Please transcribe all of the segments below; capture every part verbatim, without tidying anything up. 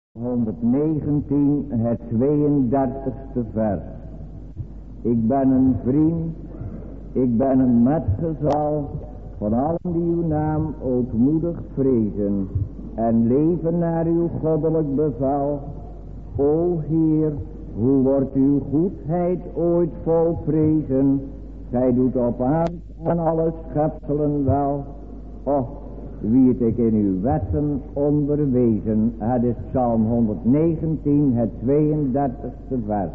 honderdnegentien, het tweeëndertigste vers. Ik ben een vriend, ik ben een metgezel van allen die uw naam ootmoedig vrezen en leven naar uw goddelijk bevel. O Heer, hoe wordt uw goedheid ooit volprezen? Gij doet op aarde aan alle schepselen wel. Och, wie het ik in uw wetten onderwezen. Het is Psalm honderdnegentien, het tweeëndertigste vers.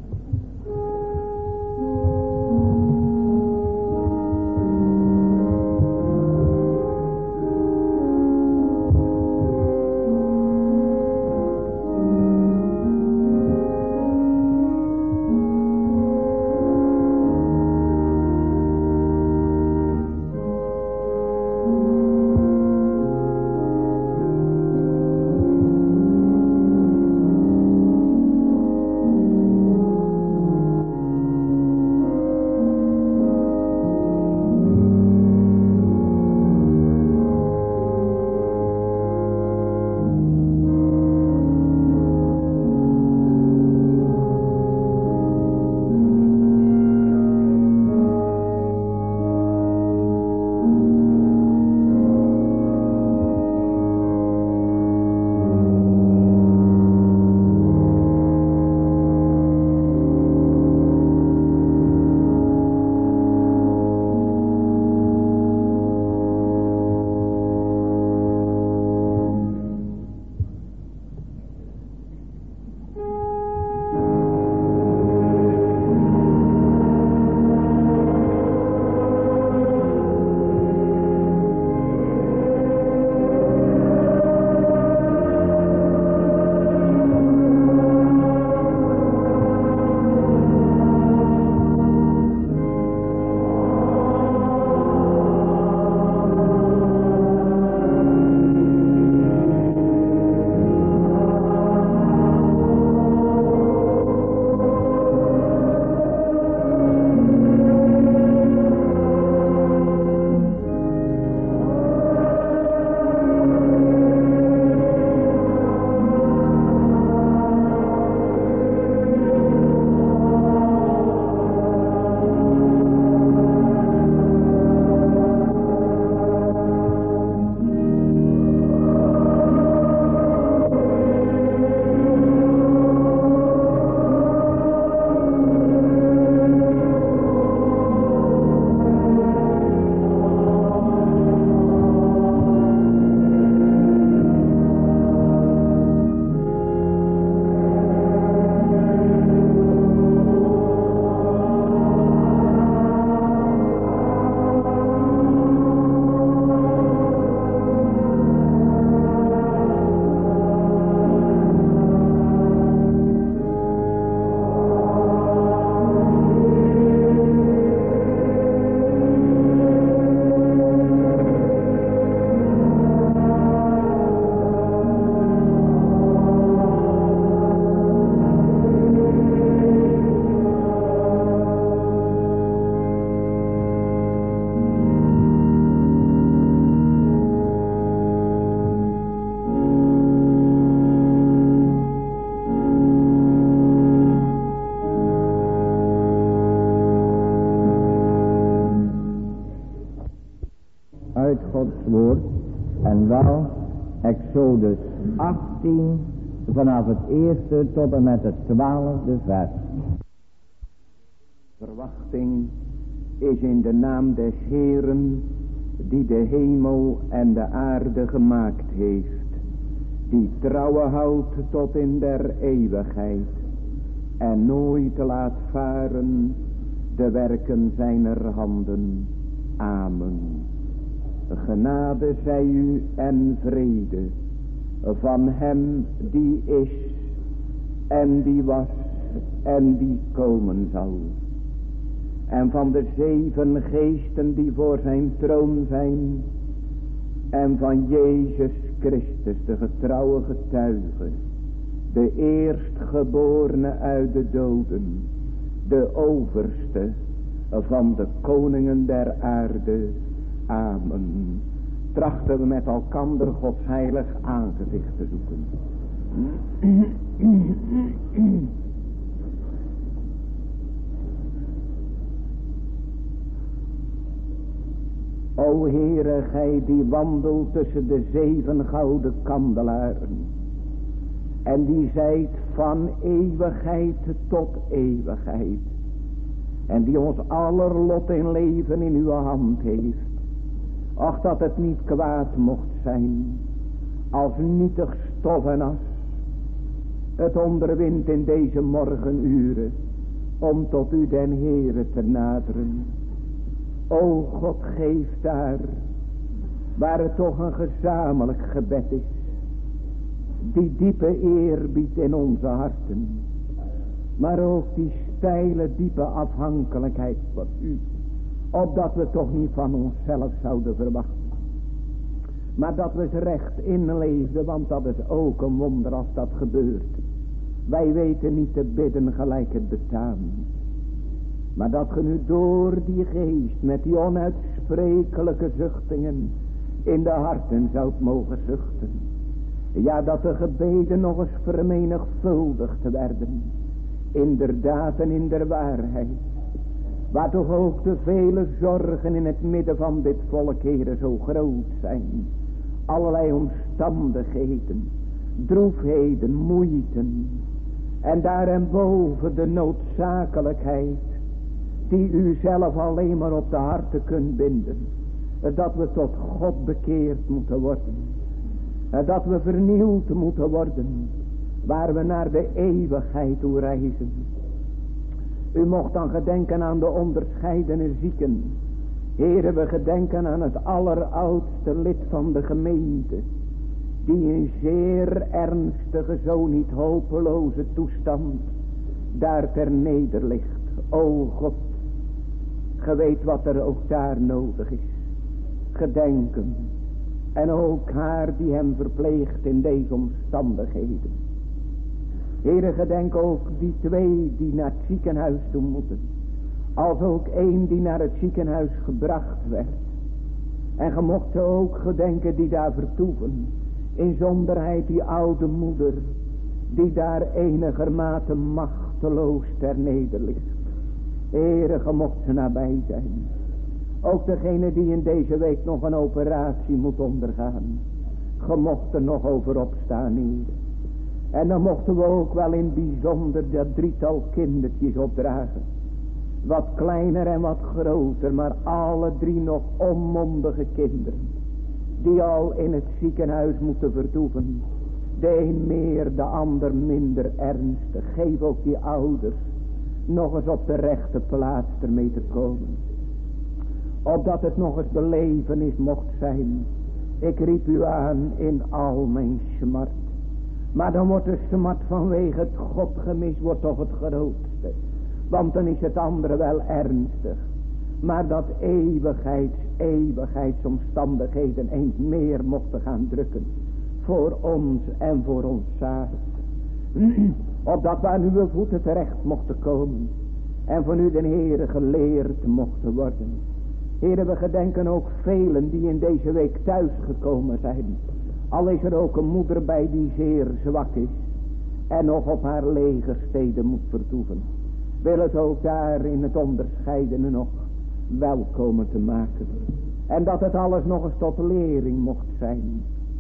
Exodus achttien, vanaf het eerste tot en met het twaalfde vers. Verwachting is in de naam des Heeren, die de hemel en de aarde gemaakt heeft, die trouwe houdt tot in der eeuwigheid en nooit laat varen de werken zijner handen. Amen. Genade zij u en vrede van hem die is en die was en die komen zal. En van de zeven geesten die voor zijn troon zijn. En van Jezus Christus de getrouwe getuige. De eerstgeborene uit de doden. De overste van de koningen der aarde. Amen. trachten we met elkander Gods heilig aangezicht te zoeken. O Heere, gij die wandelt tussen de zeven gouden kandelaren. En die zijt van eeuwigheid tot eeuwigheid. En die ons aller lot in leven in uw hand heeft. Ach, dat het niet kwaad mocht zijn. Als nietig stof en as. Het onderwint in deze morgenuren. Om tot u den Heere te naderen. O God, geef daar. Waar het toch een gezamenlijk gebed is. Die diepe eerbied in onze harten. Maar ook die steile diepe afhankelijkheid van u. Opdat we toch niet van onszelf zouden verwachten. Maar dat we het recht inleefden. Want dat is ook een wonder als dat gebeurt. Wij weten niet te bidden gelijk het betaamt. Maar dat ge nu door die geest met die onuitsprekelijke zuchtingen in de harten zoudt mogen zuchten. Ja, dat de gebeden nog eens vermenigvuldigd werden. Inderdaad en in der waarheid. Waar toch ook de vele zorgen in het midden van dit volk, Heere, zo groot zijn. Allerlei omstandigheden, droefheden, moeiten. En daarboven de noodzakelijkheid die u zelf alleen maar op de harten kunt binden. Dat we tot God bekeerd moeten worden. Dat we vernieuwd moeten worden. Waar we naar de eeuwigheid toe reizen. U mocht dan gedenken aan de onderscheidene zieken. Heren, we gedenken aan het alleroudste lid van de gemeente. Die in zeer ernstige, zo niet hopeloze toestand daar ter neder ligt. O God, ge weet wat er ook daar nodig is. Gedenken. En ook haar die hem verpleegt in deze omstandigheden. Heere, gedenk ook die twee die naar het ziekenhuis toe moeten. Als ook één die naar het ziekenhuis gebracht werd. En ge mocht ze ook gedenken die daar vertoeven. In zonderheid die oude moeder. Die daar enigermate machteloos ter neder ligt. Heere, ge mocht ze nabij zijn. Ook degene die in deze week nog een operatie moet ondergaan. Ge mocht er nog over opstaan, Heere. En dan mochten we ook wel in bijzonder dat drietal kindertjes opdragen. Wat kleiner en wat groter, maar alle drie nog onmondige kinderen. Die al in het ziekenhuis moeten vertoeven. De een meer, de ander minder ernstig. Geef ook die ouders nog eens op de rechte plaats ermee te komen. Opdat het nog eens belevenis mocht zijn. Ik riep u aan in al mijn smart. Maar dan wordt de smart vanwege het Godgemis wordt toch het grootste. Want dan is het andere wel ernstig. Maar dat eeuwigheids, eeuwigheidsomstandigheden eens meer mochten gaan drukken. Voor ons en voor ons zaad. Opdat we aan uw voeten terecht mochten komen. En van u den Heere geleerd mochten worden. Heere, we gedenken ook velen die in deze week thuis gekomen zijn. Al is er ook een moeder bij die zeer zwak is. En nog op haar legersteden moet vertoeven. Wil het ook daar in het onderscheidene nog welkomen te maken. En dat het alles nog eens tot lering mocht zijn.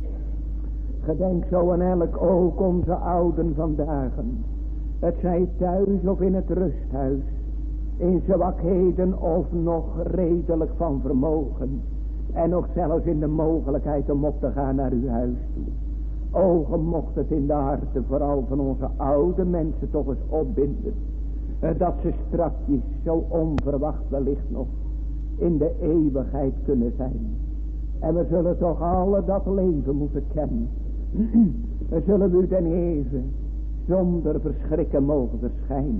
Gedenk zo aan elk ook onze ouden vandaag. Het zij thuis of in het rusthuis. In zwakheden of nog redelijk van vermogen. En nog zelfs in de mogelijkheid om op te gaan naar uw huis toe. Ogen mocht het in de harten vooral van onze oude mensen toch eens opbinden. Dat ze strakjes zo onverwacht wellicht nog in de eeuwigheid kunnen zijn. En we zullen toch alle dat leven moeten kennen. We zullen u den Heere zonder verschrikken mogen verschijnen.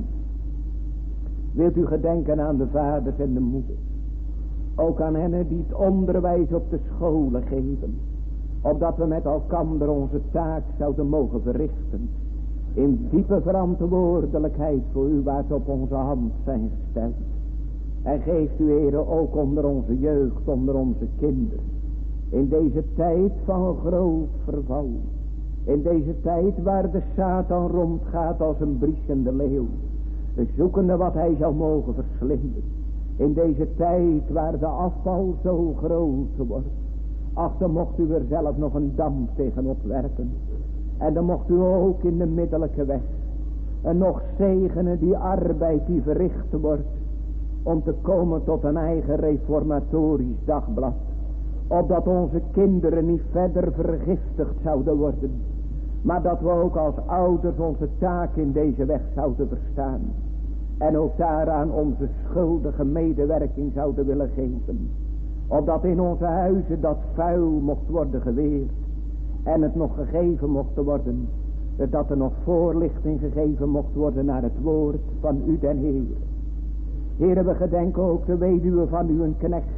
Wilt u gedenken aan de vaders en de moeders. Ook aan hen die het onderwijs op de scholen geven. Opdat we met elkander onze taak zouden mogen verrichten. In diepe verantwoordelijkheid voor u waar ze op onze hand zijn gesteld. En geeft u, Heere, ook onder onze jeugd, onder onze kinderen. In deze tijd van groot verval. In deze tijd waar de Satan rondgaat als een briesende leeuw, zoekende wat hij zou mogen verslinden. In deze tijd waar de afval zo groot wordt, ach, dan mocht u er zelf nog een dam tegenop werpen. En dan mocht u ook in de middelijke weg en nog zegenen die arbeid die verricht wordt, om te komen tot een eigen reformatorisch dagblad, opdat onze kinderen niet verder vergiftigd zouden worden, maar dat we ook als ouders onze taak in deze weg zouden verstaan en ook daaraan onze schuldige medewerking zouden willen geven, opdat in onze huizen dat vuil mocht worden geweerd en het nog gegeven mocht worden, dat er nog voorlichting gegeven mocht worden naar het woord van u den Heer. Heere, we gedenken ook de weduwe van uw knecht.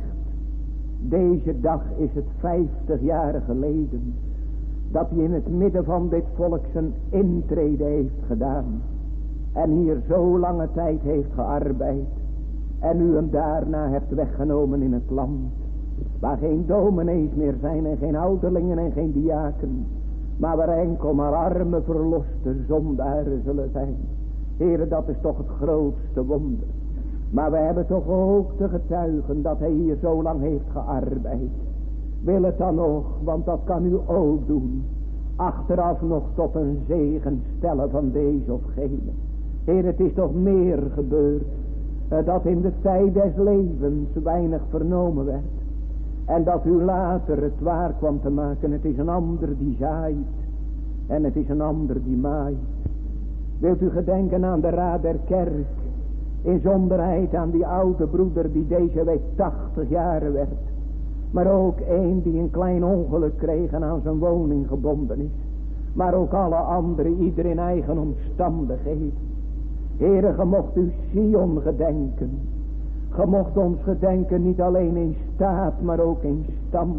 Deze dag is het vijftig jaar geleden dat hij in het midden van dit volk zijn intrede heeft gedaan. En hier zo lange tijd heeft gearbeid. En u hem daarna hebt weggenomen in het land. Waar geen dominees meer zijn en geen ouderlingen en geen diaken. Maar waar enkel maar arme verloste zondaren zullen zijn. Heere, dat is toch het grootste wonder. Maar we hebben toch ook te getuigen dat hij hier zo lang heeft gearbeid. Wil het dan nog, want dat kan u ook doen, achteraf nog tot een zegen stellen van deze of gene. Heer, het is toch meer gebeurd, eh, dat in de tijd des levens weinig vernomen werd. En dat u later het waar kwam te maken. Het is een ander die zaait en het is een ander die maait. Wilt u gedenken aan de raad der kerk, in zonderheid aan die oude broeder die deze week tachtig jaar werd. Maar ook een die een klein ongeluk kreeg en aan zijn woning gebonden is. Maar ook alle anderen, ieder in eigen omstandigheden. Heere, ge mocht u Sion gedenken. Ge mocht ons gedenken niet alleen in staat, maar ook in stand.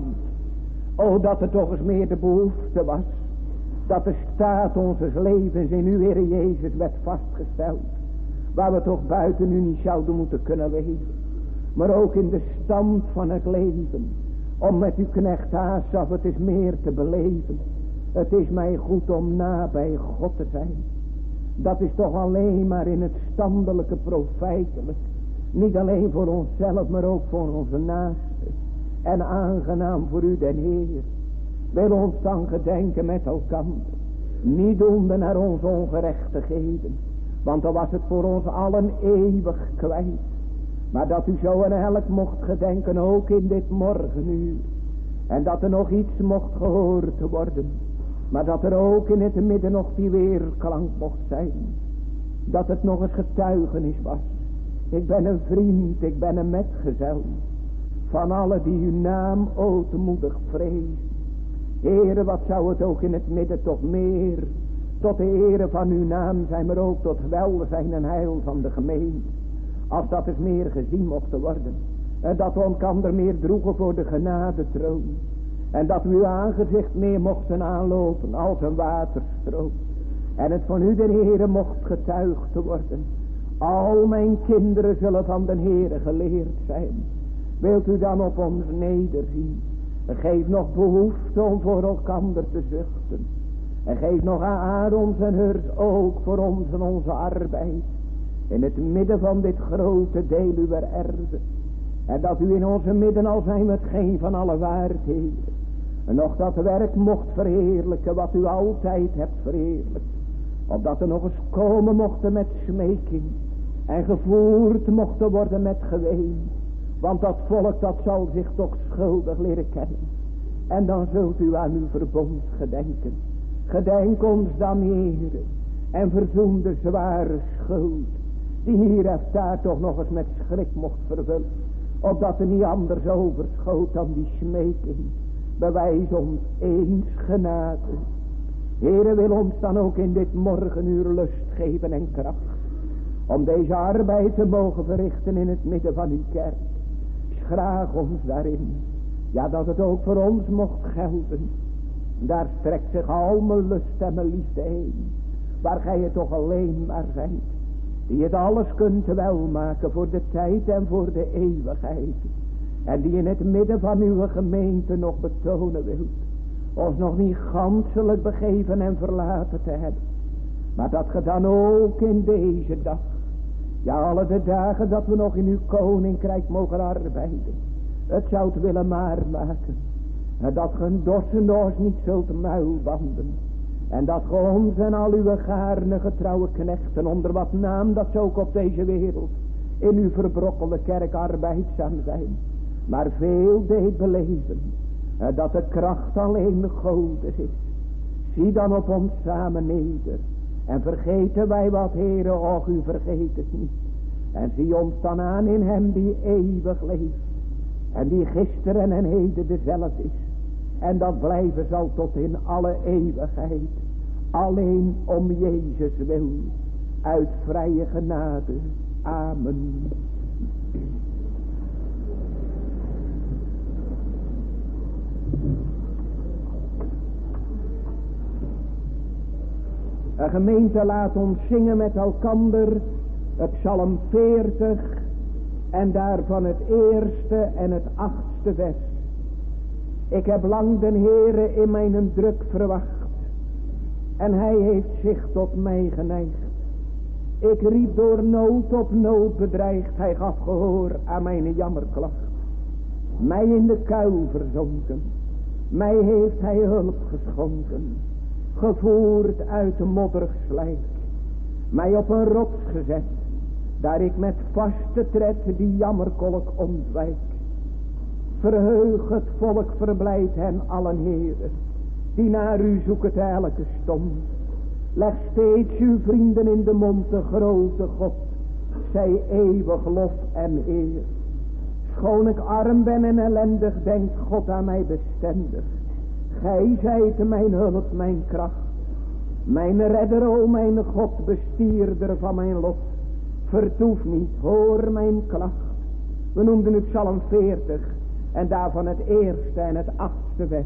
O, dat er toch eens meer de behoefte was. Dat de staat onze levens in uw Heer Jezus werd vastgesteld. Waar we toch buiten u niet zouden moeten kunnen leven. Maar ook in de stand van het leven. Om met uw knecht Asaf het is meer te beleven. Het is mij goed om nabij God te zijn. Dat is toch alleen maar in het standelijke profijtelijk. Niet alleen voor onszelf, maar ook voor onze naasten. En aangenaam voor u den Heer. Wil ons dan gedenken met elkaar. Niet doende naar onze ongerechtigheden. Want dan was het voor ons allen eeuwig kwijt. Maar dat u zo en elk mocht gedenken, ook in dit morgenuur. En dat er nog iets mocht gehoord worden. Maar dat er ook in het midden nog die weerklank mocht zijn. Dat het nog eens getuigenis was. Ik ben een vriend, ik ben een metgezel. Van alle die uw naam ootmoedig vrezen. Heere, wat zou het ook in het midden toch meer tot de ere van uw naam zijn, maar ook tot welzijn en heil van de gemeente. Als dat eens meer gezien mocht worden. En dat we elkander meer droegen voor de genadetroon. En dat we uw aangezicht meer mochten aanlopen als een waterstroom. En het van u de Heere mocht getuigd worden. Al mijn kinderen zullen van de Heere geleerd zijn. Wilt u dan op ons nederzien. Geef nog behoefte om voor elkander te zuchten. En geef nog aan Aarons en Hurs ook voor ons en onze arbeid. In het midden van dit grote deel uw erde. En dat u in onze midden al zijn met geen van alle waardheden. En nog dat werk mocht verheerlijken wat u altijd hebt verheerlijkt. Opdat er nog eens komen mochten met smeking. En gevoerd mochten worden met geween. Want dat volk dat zal zich toch schuldig leren kennen. En dan zult u aan uw verbond gedenken. Gedenk ons dan, Heere. En verzoen de zware schuld. Die hier heeft daar toch nog eens met schrik mocht vervullen. Opdat er niet anders overschoot dan die smeking. Bewijs ons eens genade. Heere, wil ons dan ook in dit morgenuur lust geven en kracht. Om deze arbeid te mogen verrichten in het midden van uw kerk. Schraag ons daarin. Ja, dat het ook voor ons mocht gelden. Daar strekt zich al mijn lust en mijn liefde heen. Waar gij het toch alleen maar zijt. Die het alles kunt welmaken voor de tijd en voor de eeuwigheid. En die in het midden van uw gemeente nog betonen wilt. ons nog niet ganselijk begeven en verlaten te hebben. Maar dat ge dan ook in deze dag, ja alle de dagen dat we nog in uw koninkrijk mogen arbeiden, het zou het willen maar maken. En dat ge een dorsende ons niet zult muilbanden. En dat ge ons en al uw gaarne getrouwe knechten, onder wat naam dat ze ook op deze wereld in uw verbrokkelde kerk arbeidzaam zijn, maar veel deed beleven, dat de kracht alleen Godes is. Zie dan op ons samen neder, en vergeten wij wat, Heere, och u vergeet het niet. En zie ons dan aan in hem die eeuwig leeft, en die gisteren en heden dezelfde is, en dat blijven zal tot in alle eeuwigheid, alleen om Jezus wil, uit vrije genade. Amen. Een gemeente, laat ons zingen met elkander het psalm veertig en daarvan het eerste en het achtste vers. Ik heb lang den Heere in mijn druk verwacht en hij heeft zich tot mij geneigd. Ik riep door nood op nood bedreigd, hij gaf gehoor aan mijn jammerklacht. Mij in de kuil verzonken, mij heeft hij hulp geschonken, gevoerd uit de modderig slijk, mij op een rots gezet, daar ik met vaste tred die jammerkolk ontwijk. Verheug het volk, verblijd hen allen, Heere, die naar u zoeken elke stond. Leg steeds uw vrienden in de mond, de grote God, zij eeuwig lof en eer. Schoon ik arm ben en ellendig, denkt God aan mij bestendig. Gij zijt mijn hulp, mijn kracht, mijn redder, o mijn God, bestierder van mijn lot. Vertoef niet, hoor mijn klacht. We noemden het psalm veertig en daarvan het eerste en het achtste vers.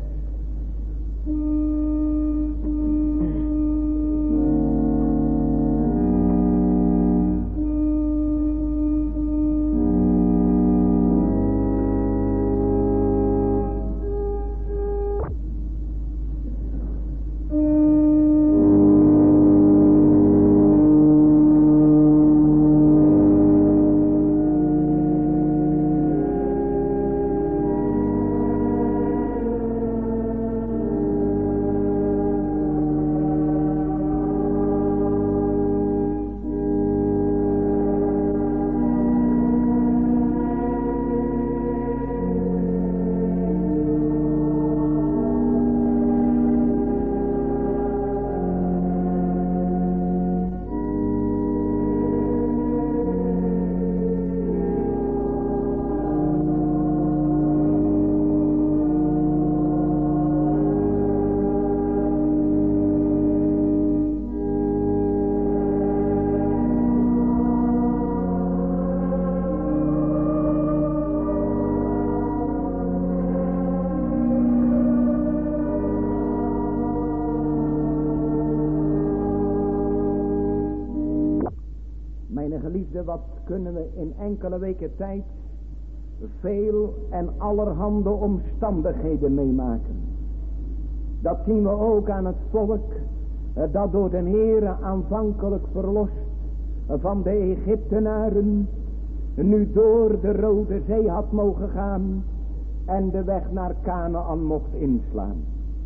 Wat kunnen we in enkele weken tijd veel en allerhande omstandigheden meemaken. Dat zien we ook aan het volk dat door de Heere aanvankelijk verlost van de Egyptenaren nu door de Rode Zee had mogen gaan en de weg naar Kanaan mocht inslaan.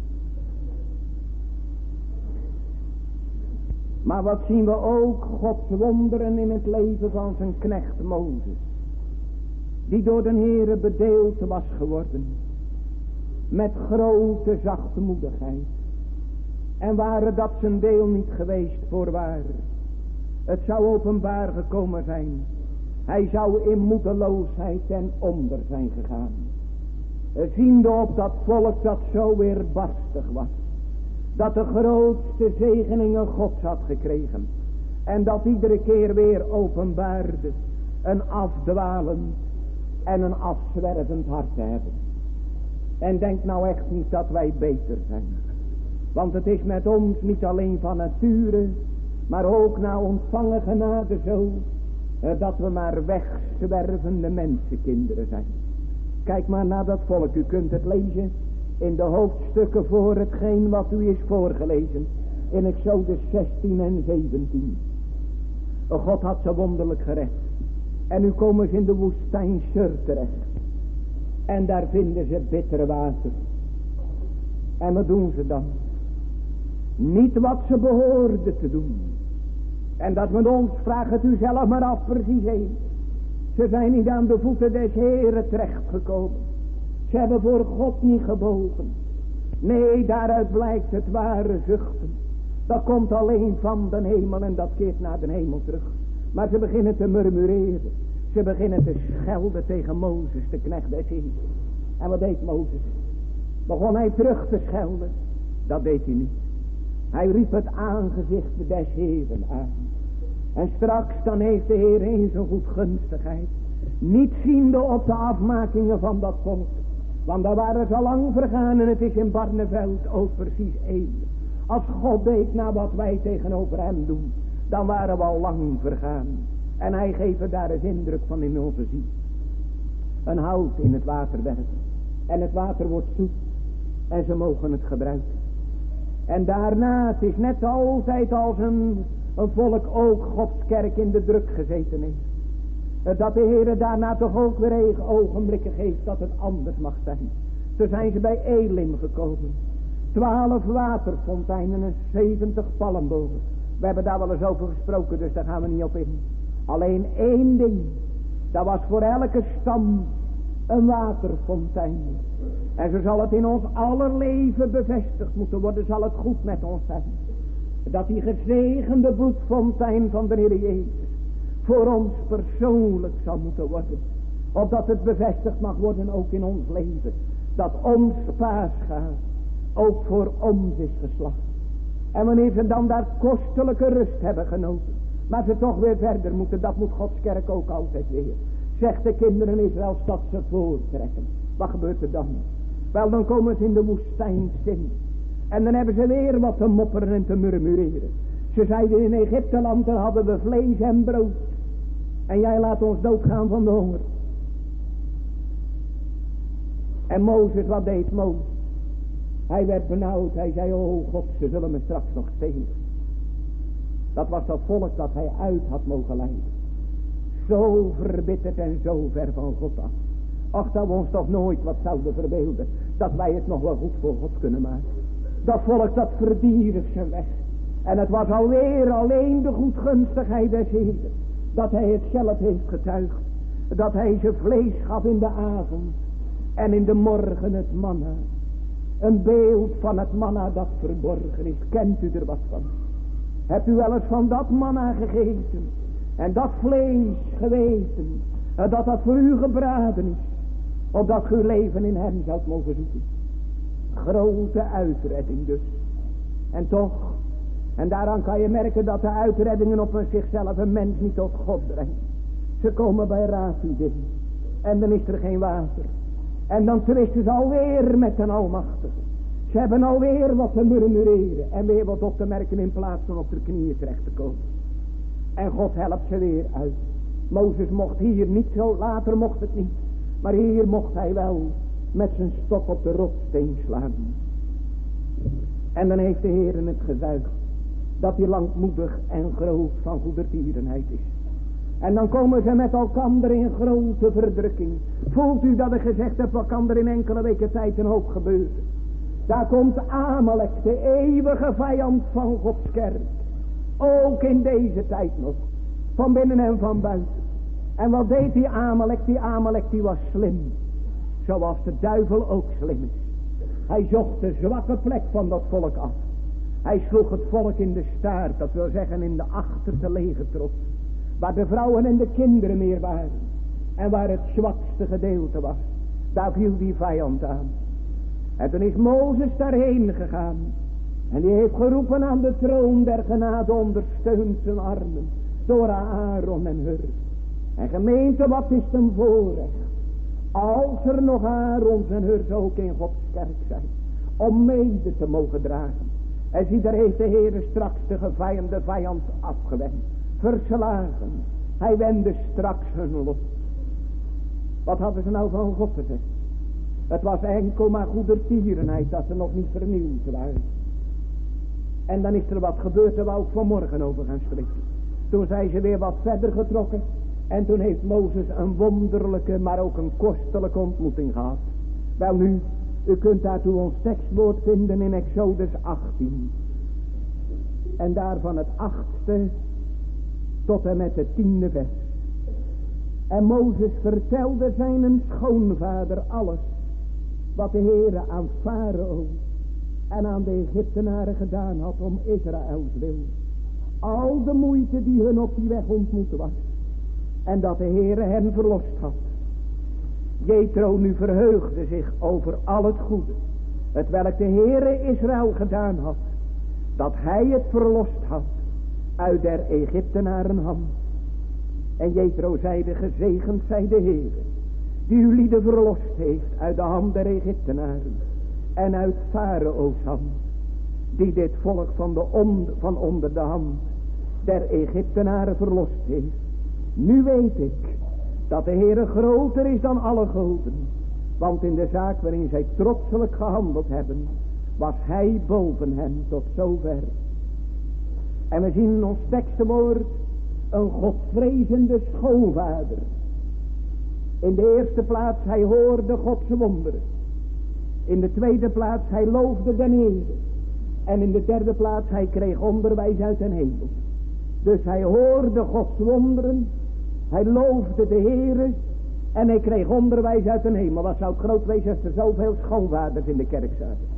Maar wat zien we ook? Gods wonderen in het leven van zijn knecht Mozes, die door de Heere bedeeld was geworden met grote zachtmoedigheid. En ware dat zijn deel niet geweest, voorwaar, het zou openbaar gekomen zijn, hij zou in moedeloosheid ten onder zijn gegaan, ziende op dat volk dat zo weer barstig was, dat de grootste zegeningen Gods had gekregen. En dat iedere keer weer openbaarde een afdwalend en een afzwervend hart te hebben. En denk nou echt niet dat wij beter zijn. Want het is met ons niet alleen van nature, maar ook na ontvangen genade zo, dat we maar wegzwervende mensenkinderen zijn. Kijk maar naar dat volk, u kunt het lezen in de hoofdstukken voor hetgeen wat u is voorgelezen. In Exodus zestien en zeventien. God had ze wonderlijk gered. En nu komen ze in de woestijn Shur terecht. En daar vinden ze bittere water. En wat doen ze dan? Niet wat ze behoorden te doen. En dat met ons, vraag het u zelf maar af precies heen. Ze zijn niet aan de voeten des Heeren terechtgekomen. Ze hebben voor God niet gebogen. Nee, daaruit blijkt het ware zuchten. Dat komt alleen van de hemel en dat keert naar de hemel terug. Maar ze beginnen te murmureren. Ze beginnen te schelden tegen Mozes, de knecht des Heeren. En wat deed Mozes? Begon hij terug te schelden? Dat deed hij niet. Hij riep het aangezicht des Heeren aan. En straks dan heeft de Heer in zijn goedgunstigheid, niet ziende op de afmakingen van dat volk. Want daar waren ze lang vergaan en het is in Barneveld ook precies één. Als God deed naar wat wij tegenover hem doen, dan waren we al lang vergaan. En hij geeft er daar eens indruk van in onze ziel. Een hout in het water werpen. En het water wordt zoet. En ze mogen het gebruiken. En daarna, het is net altijd als een, een volk ook Gods kerk in de druk gezeten heeft. Dat de Heer daarna toch ook weer ogenblikken geeft dat het anders mag zijn. Toen zijn ze bij Elim gekomen. Twaalf waterfonteinen en zeventig palmbomen. We hebben daar wel eens over gesproken, dus daar gaan we niet op in. Alleen één ding. Dat was voor elke stam een waterfontein. En zo zal het in ons aller leven bevestigd moeten worden. Zal het goed met ons zijn. Dat die gezegende bloedfontein van de Heer Jezus voor ons persoonlijk zal moeten worden. Opdat het bevestigd mag worden ook in ons leven. Dat ons paascha ook voor ons is geslacht. En wanneer ze dan daar kostelijke rust hebben genoten, maar ze toch weer verder moeten, dat moet Gods kerk ook altijd weer. Zegt de kinderen Israëls dat ze voortrekken. Wat gebeurt er dan? Wel, dan komen ze in de woestijn stil. En dan hebben ze weer wat te mopperen en te murmureren. Ze zeiden in Egypteland, daar hadden we vlees en brood. En jij laat ons doodgaan van de honger. En Mozes, wat deed Mozes? Hij werd benauwd. Hij zei, oh God, ze zullen me straks nog stelen. Dat was dat volk dat hij uit had mogen leiden. Zo verbitterd en zo ver van God af. Ach, dat we ons toch nooit wat zouden verbeelden. Dat wij het nog wel goed voor God kunnen maken. Dat volk dat verdierf zijn weg. En het was alweer alleen de goedgunstigheid des Heeren. Dat hij het zelf heeft getuigd. Dat hij zijn vlees gaf in de avond. En in de morgen het manna. Een beeld van het manna dat verborgen is. Kent u er wat van? Hebt u wel eens van dat manna gegeten? En dat vlees geweten? Dat dat voor u gebraden is? Opdat u leven in hem zoudt mogen zoeken. Grote uitredding dus. En toch, en daaraan kan je merken dat de uitreddingen op zichzelf een mens niet tot God brengt. Ze komen bij Rafidim. En dan is er geen water. En dan twisten ze alweer met een almachtige. Ze hebben alweer wat te murmureren. En weer wat op te merken in plaats van op de knieën terecht te komen. En God helpt ze weer uit. Mozes mocht hier niet zo, later mocht het niet. Maar hier mocht hij wel met zijn stok op de rotssteen slaan. En dan heeft de Heer het gezuigd. Dat hij langmoedig en groot van goedertierenheid is. En dan komen ze met elkander in grote verdrukking. Voelt u dat ik gezegd heb, wat kan er in enkele weken tijd een hoop gebeuren? Daar komt Amalek, de eeuwige vijand van Gods kerk. Ook in deze tijd nog. Van binnen en van buiten. En wat deed die Amalek? Die Amalek die was slim. Zoals de duivel ook slim is. Hij zocht de zwakke plek van dat volk af. Hij sloeg het volk in de staart. Dat wil zeggen in de achterste legertrop. Waar de vrouwen en de kinderen meer waren. En waar het zwakste gedeelte was. Daar viel die vijand aan. En toen is Mozes daarheen gegaan. En die heeft geroepen aan de troon der genade, ondersteunt zijn armen. Door Aaron en Hur. En gemeente, wat is ten voorrecht. Als er nog Aarons en Hurs ook in Gods kerk zijn. Om mede te mogen dragen. En zie, daar heeft de Heer straks de gevijande vijand afgewend. Verslagen. Hij wendde straks hun lot. Wat hadden ze nou van God gezegd? Het was enkel maar goedertierenheid dat ze nog niet vernieuwd waren. En dan is er wat gebeurd, daar wou ik vanmorgen over gaan spreken. Toen zijn ze weer wat verder getrokken. En toen heeft Mozes een wonderlijke, maar ook een kostelijke ontmoeting gehad. Wel nu, u kunt daartoe ons tekstwoord vinden in Exodus achttien. En daarvan het achtste tot en met het tiende vers. En Mozes vertelde zijn schoonvader alles wat de Heere aan Farao en aan de Egyptenaren gedaan had om Israëls wil. Al de moeite die hun op die weg ontmoet was. En dat de Heere hen verlost had. Jethro nu verheugde zich over al het goede, het welk de Heere Israël gedaan had. Dat hij het verlost had uit der Egyptenaren hand. En Jethro zeide, gezegend zij de Heere, die uw lieden verlost heeft uit de hand der Egyptenaren en uit Farao's hand, die dit volk van, de on, van onder de hand der Egyptenaren verlost heeft. Nu weet ik dat de Heere groter is dan alle goden, want in de zaak waarin zij trotselijk gehandeld hebben, was hij boven hen tot zover. En we zien in ons tekstenwoord een godvrezende schoonvader. In de eerste plaats, hij hoorde Gods wonderen. In de tweede plaats, hij loofde den Heere. En in de derde plaats, hij kreeg onderwijs uit den hemel. Dus hij hoorde Gods wonderen, hij loofde de Heere en hij kreeg onderwijs uit den hemel. Wat zou het groot wezen als er zoveel schoonvaders in de kerk zaten.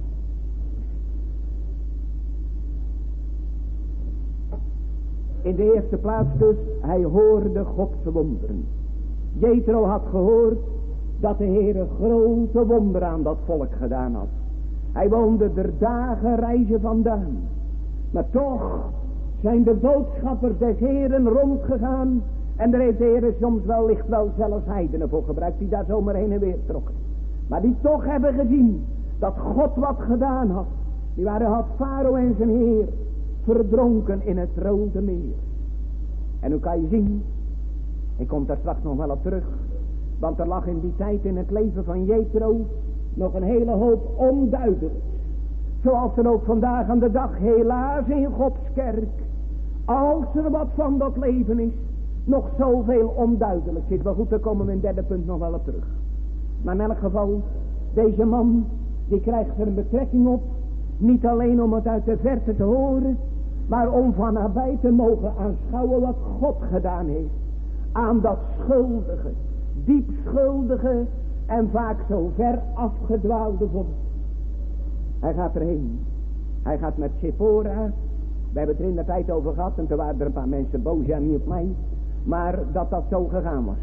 In de eerste plaats dus, hij hoorde Gods wonderen. Jethro had gehoord dat de Heere grote wonderen aan dat volk gedaan had. Hij woonde er dagen reizen vandaan. Maar toch zijn de boodschappers des Heeren rondgegaan. En daar heeft de Heere soms wellicht wel zelfs heidenen voor gebruikt, die daar zomaar heen en weer trokken. Maar die toch hebben gezien dat God wat gedaan had. Die waren had Farao en zijn heer verdronken in het Rode Meer. En hoe kan je zien, ik kom daar straks nog wel op terug, want er lag in die tijd in het leven van Jethro nog een hele hoop onduidelijk. Zoals er ook vandaag aan de dag helaas in Gods kerk, als er wat van dat leven is, nog zoveel onduidelijk zit. Wel goed, daar komen we in derde punt nog wel op terug. Maar in elk geval, deze man, die krijgt er een betrekking op, niet alleen om het uit de verte te horen, maar om van nabij te mogen aanschouwen wat God gedaan heeft aan dat schuldige, diep schuldige en vaak zo ver afgedwaalde volk. Hij gaat erheen. Hij gaat met Sephora. We hebben het er in de tijd over gehad en toen waren er een paar mensen boos, ja niet op mij, maar dat dat zo gegaan was.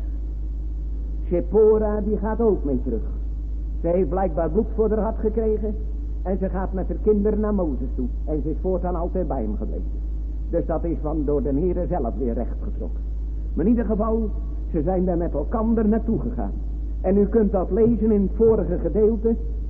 Sephora die gaat ook mee terug. Ze heeft blijkbaar bloed voor haar hart gekregen en ze gaat met haar kinderen naar Mozes toe. En ze is voortaan altijd bij hem gebleven. Dus dat is van door de Heere zelf weer recht getrokken. Maar in ieder geval, ze zijn daar met elkander naartoe gegaan. En u kunt dat lezen in het vorige gedeelte.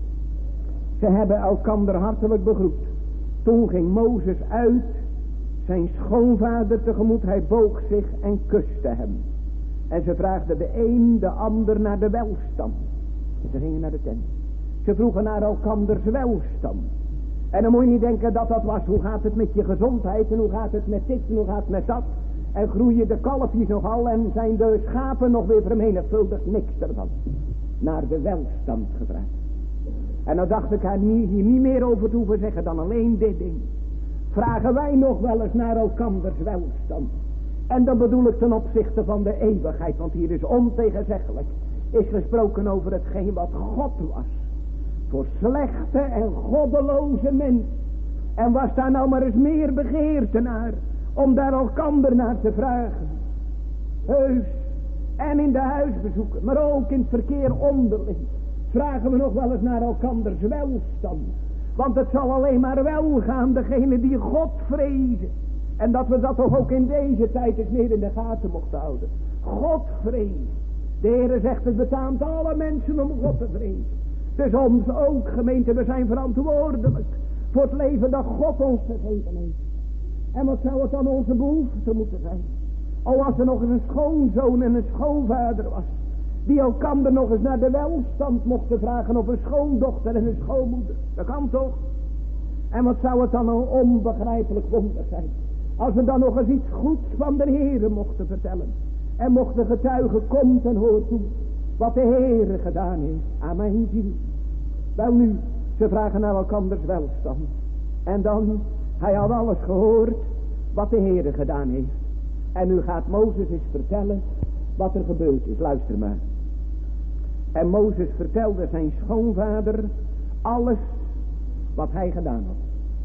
Ze hebben elkander hartelijk begroet. Toen ging Mozes uit, zijn schoonvader tegemoet, hij boog zich en kuste hem. En ze vraagden de een de ander naar de welstand. En ze gingen naar de tent. Ze vroegen naar elkanders welstand. En dan moet je niet denken dat dat was, hoe gaat het met je gezondheid en hoe gaat het met dit en hoe gaat het met dat. En groeien de kalfjes nogal en zijn de schapen nog weer vermenigvuldigd, niks ervan. Naar de welstand gevraagd. En dan dacht ik haar niet, hier niet meer over te hoeven zeggen dan alleen dit ding. Vragen wij nog wel eens naar elkanders welstand. En dan bedoel ik ten opzichte van de eeuwigheid, want hier is ontegenzeggelijk, is gesproken over hetgeen wat God was. Voor slechte en goddeloze mensen. En was daar nou maar eens meer begeerte naar, om daar elkander naar te vragen. Heus, en in de huisbezoeken, maar ook in het verkeer onderling, vragen we nog wel eens naar elkanders welstand. Want het zal alleen maar wel gaan, degene die God vrezen. En dat we dat toch ook in deze tijd eens meer in de gaten mochten houden. God vrezen. De Heere zegt, het betaamt alle mensen om God te vrezen. Dus ons ook, gemeente, we zijn verantwoordelijk voor het leven dat God ons gegeven heeft. En wat zou het dan onze behoefte moeten zijn? Al was er nog eens een schoonzoon en een schoonvader was, Die elkander nog eens naar de welstand mochten vragen op een schoondochter en een schoonmoeder. Dat kan toch? En wat zou het dan een onbegrijpelijk wonder zijn. Als we dan nog eens iets goeds van de Heere mochten vertellen. En mochten getuigen, komt en hoort toe. Wat de Heere gedaan heeft aan mijn ziel. Wel nu, ze vragen naar elkanders welstand. En dan, hij had alles gehoord wat de Heere gedaan heeft. En nu gaat Mozes eens vertellen wat er gebeurd is. Luister maar. En Mozes vertelde zijn schoonvader alles wat hij gedaan had.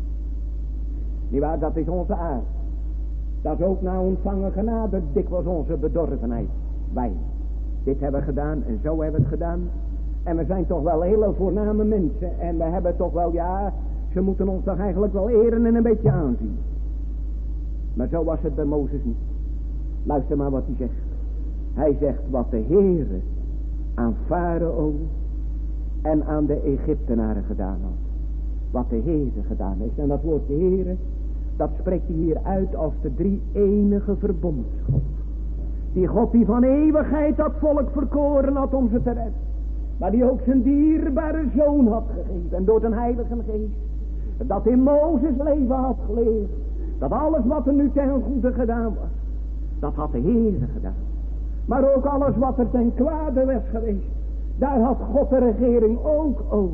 Niewaar, dat is onze aard. Dat is ook na ontvangen genade dikwijls onze bedorvenheid. Wij. Dit hebben we gedaan en zo hebben we het gedaan. En we zijn toch wel hele voorname mensen. En we hebben toch wel, ja, ze moeten ons toch eigenlijk wel eren en een beetje aanzien. Maar zo was het bij Mozes niet. Luister maar wat hij zegt. Hij zegt wat de Heere aan Farao en aan de Egyptenaren gedaan had. Wat de Heere gedaan heeft. En dat woord de Heere, dat spreekt hij hier uit als de drie enige verbondsgod. Die God die van eeuwigheid dat volk verkoren had om ze te redden. Maar die ook zijn dierbare zoon had gegeven. En door den Heilige Geest. Dat in Mozes leven had geleerd. Dat alles wat er nu ten goede gedaan was. Dat had de Heere gedaan. Maar ook alles wat er ten kwade was geweest. Daar had God de regering ook over.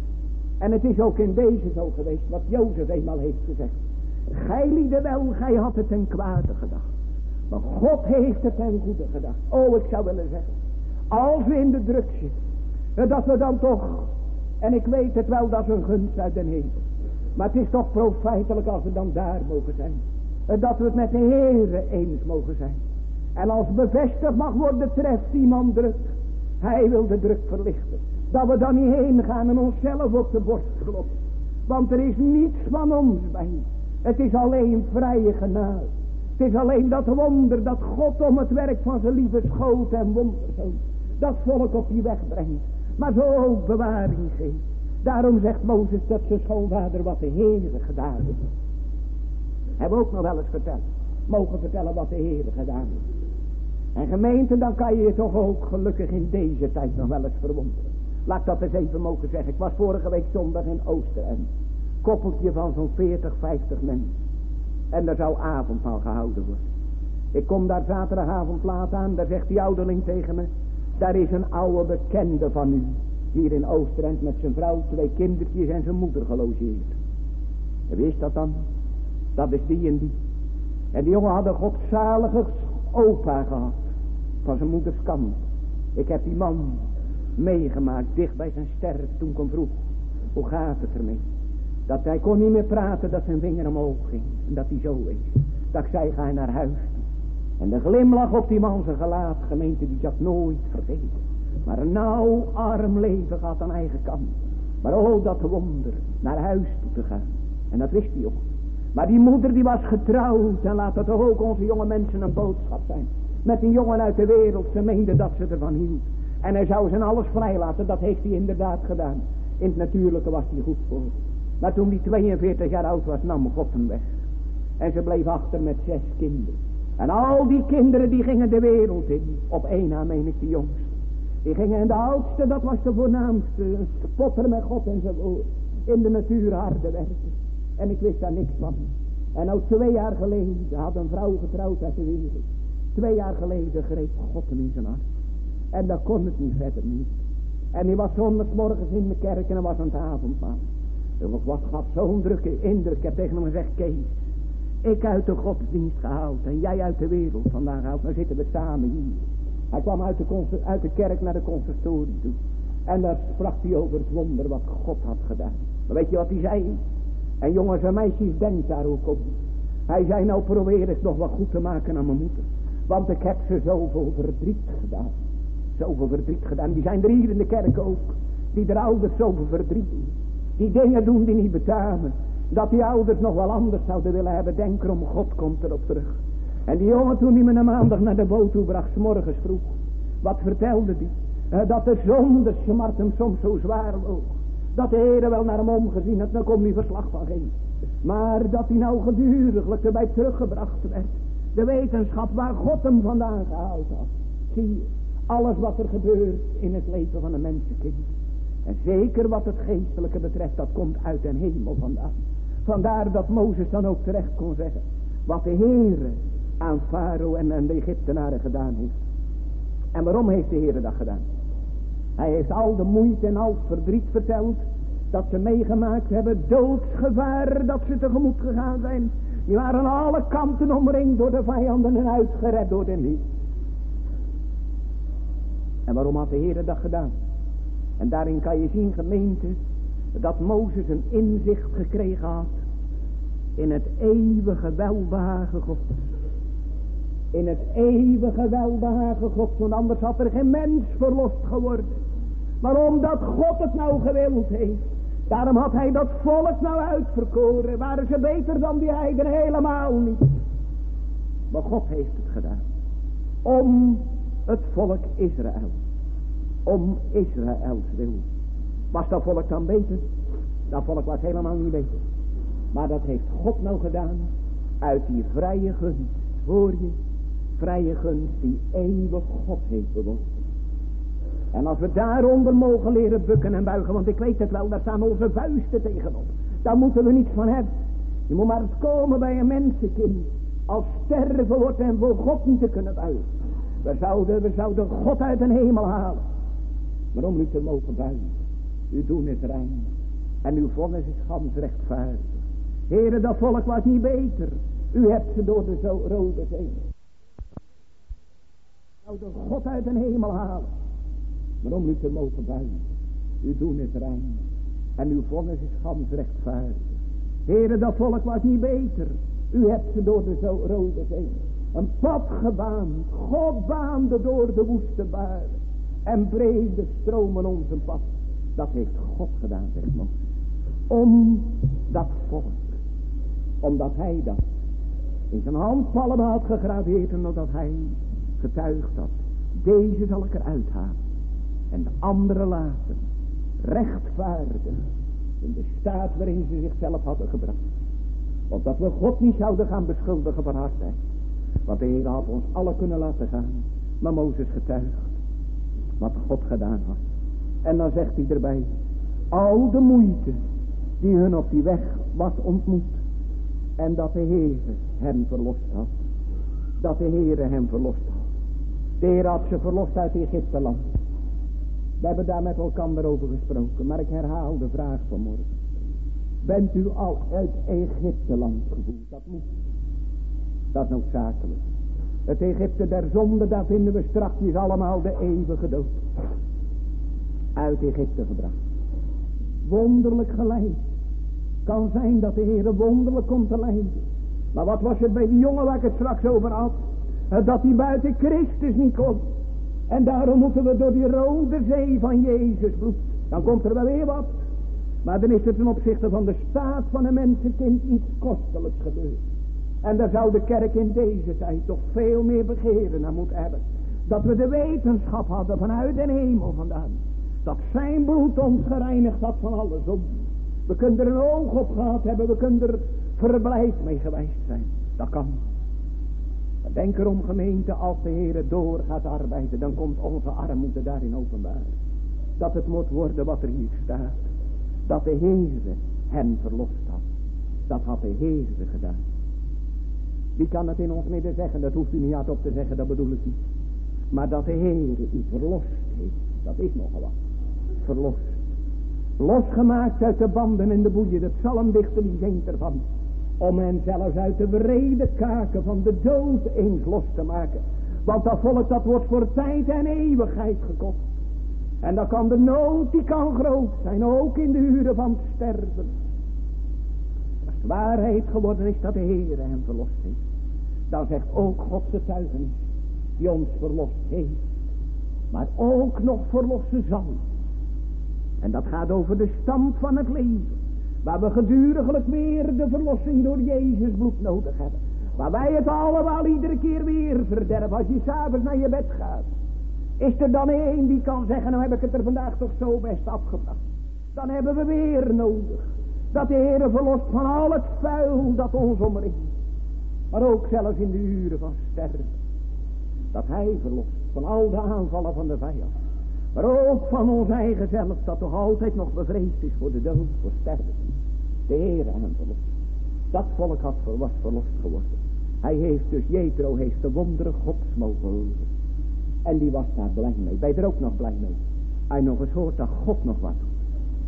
En het is ook in deze zo geweest. Wat Jozef eenmaal heeft gezegd. Gij lieden wel, gij had het ten kwade gedacht. Maar God heeft het ten goede gedacht. Oh, ik zou willen zeggen. Als we in de druk zitten. Dat we dan toch. En ik weet het wel, dat is een gunst uit den hemel. Maar het is toch profijtelijk als we dan daar mogen zijn. Dat we het met de Heere eens mogen zijn. En als bevestigd mag worden, treft iemand druk. Hij wil de druk verlichten. Dat we dan niet heen gaan en onszelf op de borst kloppen. Want er is niets van ons bij. Het is alleen vrije genade. Het is alleen dat wonder dat God om het werk van zijn lieve schoot en wonderzoon dat volk op die weg brengt. Maar zo ook bewaring geeft. Daarom zegt Mozes dat zijn schoonvader wat de Heere gedaan heeft. Hebben we ook nog wel eens vertellen. Mogen vertellen wat de Heere gedaan heeft. En gemeente, dan kan je je toch ook gelukkig in deze tijd nog wel eens verwonderen. Laat ik dat eens even mogen zeggen. Ik was vorige week zondag in Oosterend. Koppeltje van zo'n veertig, vijftig mensen. En daar zou avondmaal gehouden worden. Ik kom daar zaterdagavond laat aan. Daar zegt die ouderling tegen me. Daar is een oude bekende van u. Hier in Oosterend met zijn vrouw, twee kindertjes en zijn moeder gelogeerd. En wie is dat dan? Dat is die en die. En die jongen had een godzalige opa gehad. Van zijn moeders kant. Ik heb die man meegemaakt dicht bij zijn sterf toen ik hem vroeg. Hoe gaat het ermee? Dat hij kon niet meer praten, dat zijn vinger omhoog ging. En dat hij zo is. Dat ik zei, ga je naar huis toe. En de glimlach op die man zijn gelaat, gemeente, die zat nooit vergeten. Maar een nauw, arm leven gaat aan eigen kant. Maar oh, dat wonder, naar huis toe te gaan. En dat wist hij ook. Maar die moeder die was getrouwd. En laat dat toch ook onze jonge mensen een boodschap zijn. Met een jongen uit de wereld. Ze meende dat ze ervan hield. En hij zou ze in alles vrijlaten. Dat heeft hij inderdaad gedaan. In het natuurlijke was hij goed voor. Maar toen hij tweeënveertig jaar oud was, nam God hem weg. En ze bleef achter met zes kinderen. En al die kinderen die gingen de wereld in. Op één na meen ik de jongste. Die gingen en de oudste, dat was de voornaamste. Een spotter met God en zijn woord. In de natuur harde werken. En ik wist daar niks van. En nou twee jaar geleden had een vrouw getrouwd uit de wereld. Twee jaar geleden greep God hem in zijn hart. En dan kon het niet verder niet. En hij was zondagsmorgens in de kerk en hij was aan het avondmaal. Er was gaf zo'n drukke indruk. Ik heb tegen hem gezegd, Kees, ik uit de godsdienst gehaald en jij uit de wereld vandaan gehaald. Nou zitten we samen hier. Hij kwam uit de, uit de kerk naar de consistorie toe. En daar sprak hij over het wonder wat God had gedaan. Maar weet je wat hij zei? En jongens en meisjes, denk daar ook op. Hij zei, nou probeer ik nog wat goed te maken aan mijn moeder. Want ik heb ze zoveel verdriet gedaan. Zoveel verdriet gedaan. Die zijn er hier in de kerk ook. Die er ouders zoveel verdriet doen. Die dingen doen die niet betamen. Dat die ouders nog wel anders zouden willen hebben. Denk erom, God komt erop terug. En die jongen toen hij me een maandag naar de boot toe bracht, 's morgens vroeg. Wat vertelde die? Uh, dat de zonde smart hem soms zo zwaar woog. Dat de Heer wel naar hem omgezien had, dan kon hij verslag van geven. Maar dat hij nou geduriglijk erbij teruggebracht werd. De wetenschap waar God hem vandaan gehaald had. Zie je, Alles wat er gebeurt in het leven van een mensenkind. En zeker wat het geestelijke betreft, dat komt uit den hemel vandaan. Vandaar dat Mozes dan ook terecht kon zeggen. Wat de Heere aan Farao en aan de Egyptenaren gedaan heeft. En waarom heeft de Heere dat gedaan? Hij heeft al de moeite en al het verdriet verteld. Dat ze meegemaakt hebben. Doodsgevaar dat ze tegemoet gegaan zijn. Die waren aan alle kanten omringd door de vijanden en uitgered door de liefde. En waarom had de Heere dat gedaan? En daarin kan je zien, gemeente, dat Mozes een inzicht gekregen had in het eeuwige welbehagen God. In het eeuwige welbehagen God, want anders had er geen mens verlost geworden. Maar omdat God het nou gewild heeft, daarom had hij dat volk nou uitverkoren. Waren ze beter dan die heidenen? Helemaal niet. Maar God heeft het gedaan. Om het volk Israël. Om Israëls wil. Was dat volk dan beter? Dat volk was helemaal niet beter. Maar dat heeft God nou gedaan. Uit die vrije gunst. Hoor je? Vrije gunst die eeuwig God heeft bewoond. En als we daaronder mogen leren bukken en buigen. Want ik weet het wel, daar staan onze vuisten tegenop. Daar moeten we niets van hebben. Je moet maar eens komen bij een mensenkind. Als sterven wordt en voor God niet te kunnen buigen. We zouden, we zouden God uit de hemel halen. Maar om u te mogen buigen. U doen is rein. En uw vonnis is gans rechtvaardig. Heren, dat volk was niet beter. U hebt ze door de zo rode zee. We zouden God uit de hemel halen. Maar om u te mogen buigen. U doen is rein. En uw vonnis is gans rechtvaardig. Heren, dat volk was niet beter. U hebt ze door de zo rode zee. Een pad gebaand. God baande door de woeste baren. En brede stromen onze pad. Dat heeft God gedaan, zegt Mozes. Om dat volk. Omdat hij dat in zijn handpalmen had gegraveerd. En dat hij getuigd had. Deze zal ik eruit halen. En de andere laten. Rechtvaardig. In de staat waarin ze zichzelf hadden gebracht. Want dat we God niet zouden gaan beschuldigen van hardheid. Want de Heer had ons alle kunnen laten gaan. Maar Mozes getuigt. Wat God gedaan had. En dan zegt hij erbij. Al de moeite. Die hun op die weg was ontmoet. En dat de Heer hem verlost had. Dat de Heer hem verlost had. De Heer had ze verlost uit Egypteland. We hebben daar met elkaar over gesproken. Maar ik herhaal de vraag vanmorgen. Bent u al uit Egypteland gevoeld? Dat moet. Dat is noodzakelijk. Het Egypte der zonde, daar vinden we straks allemaal de eeuwige dood. Uit Egypte gebracht. Wonderlijk geleid. Kan zijn dat de Heer wonderlijk komt te leiden. Maar wat was het bij die jongen waar ik het straks over had? Dat hij buiten Christus niet kon. En daarom moeten we door die rode zee van Jezus bloed. Dan komt er wel weer wat. Maar dan is het ten opzichte van de staat van een mensenkind iets kostelijks gebeurd. En daar zou de kerk in deze tijd toch veel meer begeren naar moeten hebben. Dat we de wetenschap hadden vanuit de hemel vandaan. Dat zijn bloed ons gereinigd had van alle zonde. We kunnen er een oog op gehad hebben. We kunnen er verblijd mee geweest zijn. Dat kan. Denk erom, gemeente, als de Heer door gaat arbeiden. Dan komt onze armoede daarin openbaar. Dat het moet worden wat er hier staat. Dat de Heer hem verlost had. Dat had de Heer gedaan. Wie kan het in ons midden zeggen? Dat hoeft u niet hardop te zeggen, dat bedoel ik niet. Maar dat de Heer u verlost heeft. Dat is nogal wat. Verlost. Losgemaakt uit de banden en de boeien. De psalmdichter die zingt ervan. Om hen zelfs uit de wrede kaken van de dood eens los te maken. Want dat volk dat wordt voor tijd en eeuwigheid gekocht. En dan kan de nood, die kan groot zijn. Ook in de uren van het sterven. Als het waarheid geworden is dat de Heer hem verlost heeft. Dan zegt ook Gods getuigenis. Die ons verlost heeft. Maar ook nog verlossen zal. En dat gaat over de stand van het leven. Waar we geduriglijk weer de verlossing door Jezus bloed nodig hebben. Waar wij het allemaal iedere keer weer verderven. Als je s'avonds naar je bed gaat. Is er dan één die kan zeggen. Nou heb ik het er vandaag toch zo best afgebracht. Dan hebben we weer nodig. Dat de Heer verlost van al het vuil dat ons omringt. Maar ook zelfs in de uren van sterven. Dat Hij verlost. van al de aanvallen van de vijand. Maar ook van ons eigen zelf, dat toch altijd nog bevreesd is voor de dood, voor sterven. De Heere aan verlost. Dat volk had was verlost geworden. Hij heeft dus, Jethro heeft de wonderen Gods mogen horen. En die was daar blij mee. Ben je er ook nog blij mee? Hij nog eens hoort dat God nog wat doet.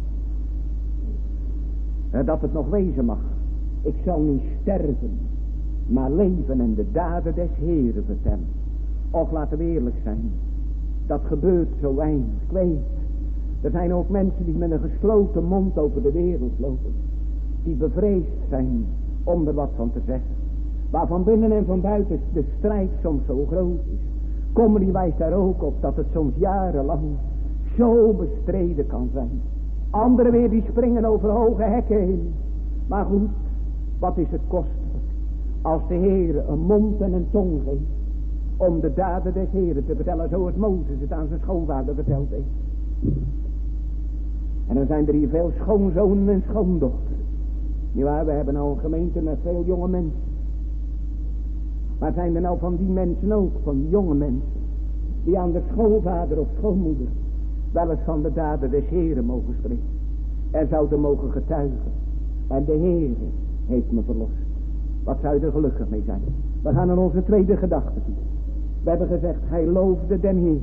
En dat het nog wezen mag. Ik zal niet sterven, maar leven en de daden des Heeren vertellen. Of laten we eerlijk zijn. Dat gebeurt zo weinig. Ik weet. Er zijn ook mensen die met een gesloten mond over de wereld lopen. Die bevreesd zijn om er wat van te zeggen. Waar van binnen en van buiten de strijd soms zo groot is. Comedy wijst daar ook op dat het soms jarenlang zo bestreden kan zijn. Anderen weer die springen over hoge hekken heen. Maar goed, wat is het kostelijk als de Heer een mond en een tong geeft om de daden des Heeren te vertellen, zoals Mozes het aan zijn schoonvader verteld heeft. En dan zijn er hier veel schoonzonen en schoondochters. Nietwaar, we hebben nou een gemeente met veel jonge mensen. Maar zijn er nou van die mensen ook, van jonge mensen, die aan de schoonvader of schoonmoeder wel eens van de daden des Heeren mogen spreken en zouden mogen getuigen. En de Heere heeft me verlost. Wat zou je er gelukkig mee zijn? We gaan naar onze tweede gedachte toe. We hebben gezegd, hij loofde den Heer.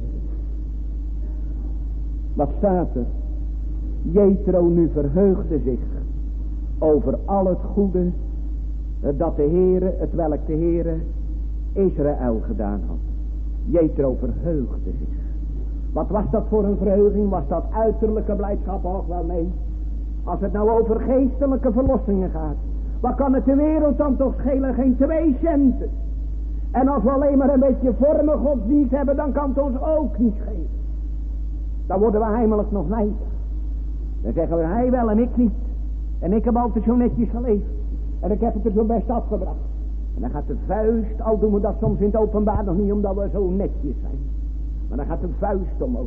Wat staat er? Jethro nu verheugde zich over al het goede dat de Heere, het welk de Heere Israël gedaan had. Jethro verheugde zich. Wat was dat voor een verheuging? Was dat uiterlijke blijdschap? Och wel nee. Als het nou over geestelijke verlossingen gaat, wat kan het de wereld dan toch schelen? Geen twee centen. En als we alleen maar een beetje vorme godsdienst hebben, dan kan het ons ook niet schelen. Dan worden we heimelijk nog nijdig. Dan zeggen we, hij wel en ik niet. En ik heb altijd zo netjes geleefd. En ik heb het er zo best afgebracht. En dan gaat de vuist, al doen we dat soms in het openbaar nog niet omdat we zo netjes zijn. Maar dan gaat de vuist omhoog.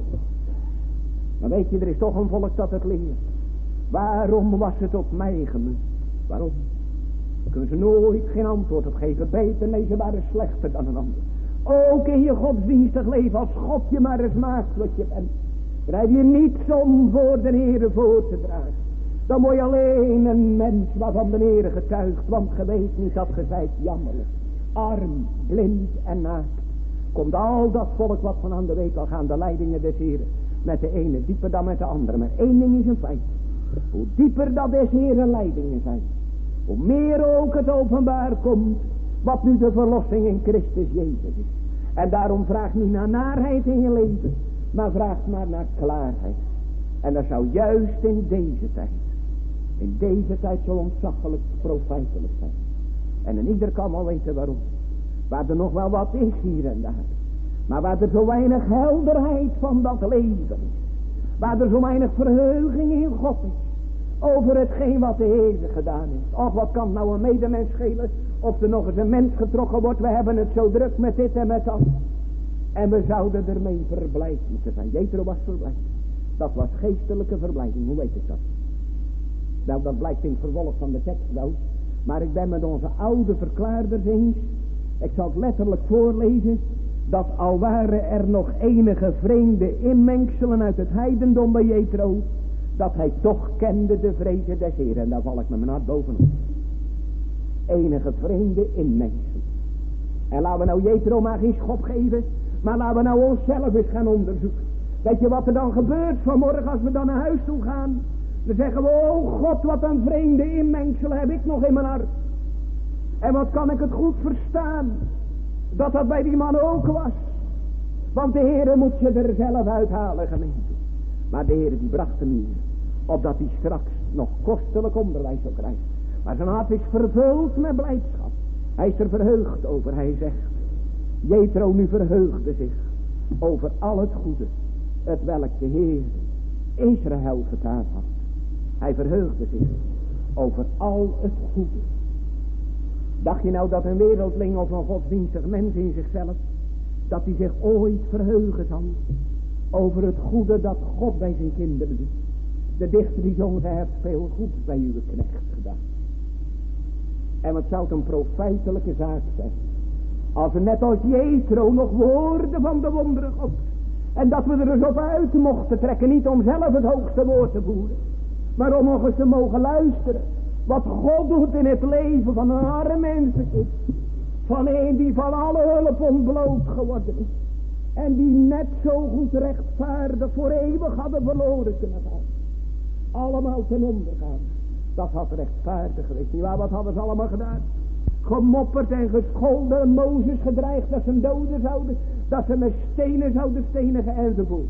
Maar weet je, er is toch een volk dat het leert. Waarom was het op mij gemunt? Waarom? Daar kunnen ze nooit geen antwoord op geven. Beter, nee, ze waren slechter dan een ander. Ook in je godsdienstig leven, als God je maar eens maakt wat je bent. Dan heb je niets om voor de Heere voor te dragen. Dan word je alleen een mens waarvan de Heere getuigt. Want ge weet niet dat ge zijt jammerlijk. Arm, blind en naakt. Komt al dat volk wat van aan de week al gaan de leidingen des Heeren. Met de ene dieper dan met de andere. Maar één ding is een feit. Hoe dieper dat des Heeren leidingen zijn. Hoe meer ook het openbaar komt. Wat nu de verlossing in Christus Jezus is. En daarom vraag niet naar naarheid in je leven. Maar vraag maar naar klaarheid. En dat zou juist in deze tijd. In deze tijd zo ontzaglijk profijtelijk zijn. En in ieder kan wel weten waarom. Waar er nog wel wat is hier en daar. Maar waar er zo weinig helderheid van dat leven is. Waar er zo weinig verheuging in God is. Over hetgeen wat de Heer gedaan heeft. Of wat kan nou een medemens schelen. Of er nog eens een mens getrokken wordt. We hebben het zo druk met dit en met dat. En we zouden ermee verblijd moeten zijn. Jethro was verblijd. Dat was geestelijke verblijding. Hoe weet ik dat? Nou, dat blijkt in het vervolg van de tekst wel. Maar ik ben met onze oude verklaarders eens. Ik zal het letterlijk voorlezen. Dat al waren er nog enige vreemde inmengselen uit het heidendom bij Jethro. Dat hij toch kende de vrezen des Heeren. En daar val ik met mijn hart bovenop. Enige vreemde inmengselen. En laten we nou Jethro maar geen schop geven. Maar laten we nou onszelf eens gaan onderzoeken. Weet je wat er dan gebeurt vanmorgen als we dan naar huis toe gaan? Dan zeggen we, oh God, wat een vreemde inmengsel heb ik nog in mijn hart. En wat kan ik het goed verstaan. Dat dat bij die man ook was. Want de Heere moet je er zelf uithalen, gemeente. Maar de Heere die bracht hem hier. Opdat hij straks nog kostelijk onderwijs zou krijgen. Maar zijn hart is vervuld met blijdschap. Hij is er verheugd over. Hij zegt. Jethro nu verheugde zich. Over al het goede. Het welk de Heer Israël gedaan had. Hij verheugde zich. Over al het goede. Dacht je nou dat een wereldling of een godsdienstig mens in zichzelf. Dat hij zich ooit verheugen zal. Over het goede dat God bij zijn kinderen doet. De dichter die zong, hij heeft veel goeds bij uw knecht gedaan. En wat zou het een profijtelijke zaak zijn. Als we net als Jethro nog woorden van de wonderen God. En dat we er eens op uit mochten trekken. Niet om zelf het hoogste woord te voeren. Maar om nog eens te mogen luisteren. Wat God doet in het leven van een arme mensenkind. Van een die van alle hulp ontbloot geworden is. En die net zo goed rechtvaardig voor eeuwig hadden verloren kunnen gaan. Allemaal ten onder gaan. Dat had rechtvaardig geweest. Nietwaar, wat hadden ze allemaal gedaan? Gemopperd en gescholden. Mozes gedreigd dat ze hem doden zouden. Dat ze met stenen zouden stenigen enzovoort.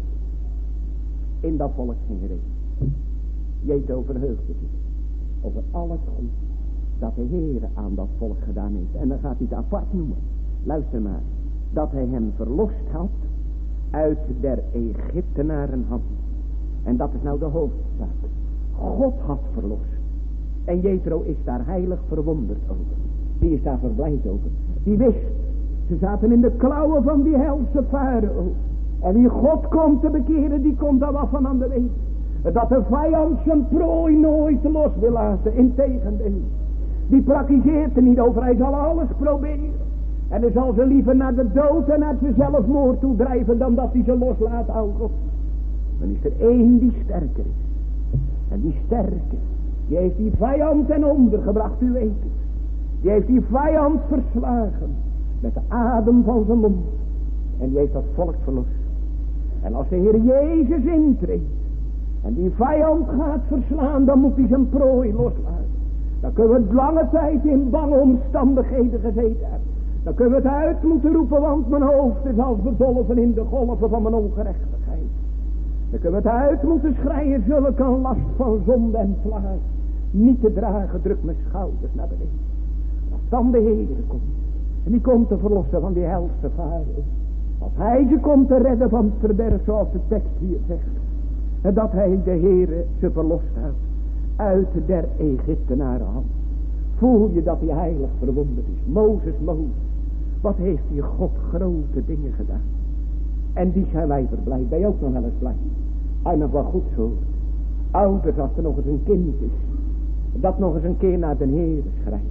In dat volk ging reden. Jethro verheugde zich over al het goed dat de Heere aan dat volk gedaan heeft. En dan gaat hij het apart noemen. Luister maar. Dat hij hem verlost had uit der Egyptenaren hand. En dat is nou de hoofdzaak. God had verlost. En Jethro is daar heilig verwonderd over. Die is daar verblijd over. Die wist, ze zaten in de klauwen van die helse farao. En wie God komt te bekeren, die komt daar wat van aan de weg. Dat de vijand zijn prooi nooit los wil laten. Integendeel. Die praktiseert er niet over. Hij zal alles proberen. En hij zal ze liever naar de dood en naar de zelfmoord toe drijven dan dat hij ze loslaat, oude God. Dan is er één die sterker is. En die sterke, die heeft die vijand ten onder gebracht, u weet het. Die heeft die vijand verslagen met de adem van zijn mond. En die heeft dat volk verlost. En als de Heer Jezus intreedt en die vijand gaat verslaan, dan moet hij zijn prooi loslaten. Dan kunnen we het lange tijd in bange omstandigheden gezeten hebben. Dan kunnen we het uit moeten roepen, want mijn hoofd is als bedolven in de golven van mijn ongerechtigheid. Dan kunnen we het uit moeten schreien, zulke een last van zonde en plaag niet te dragen, druk mijn schouders naar beneden. Als dan de Heer komt, en die komt te verlossen van die helse farao. Als hij ze komt te redden van het verderf, zoals de tekst hier zegt. En dat hij de Heere ze verlost houdt uit der Egyptenaren hand. Voel je dat hij heilig verwonderd is. Mozes, Mozes. Wat heeft die God grote dingen gedaan. En die zijn wij verblijd. Ben je ook nog wel eens blij? Als je nog wel goed zo. Ouders, als er nog eens een kind is. Dat nog eens een keer naar de Heere schrijft.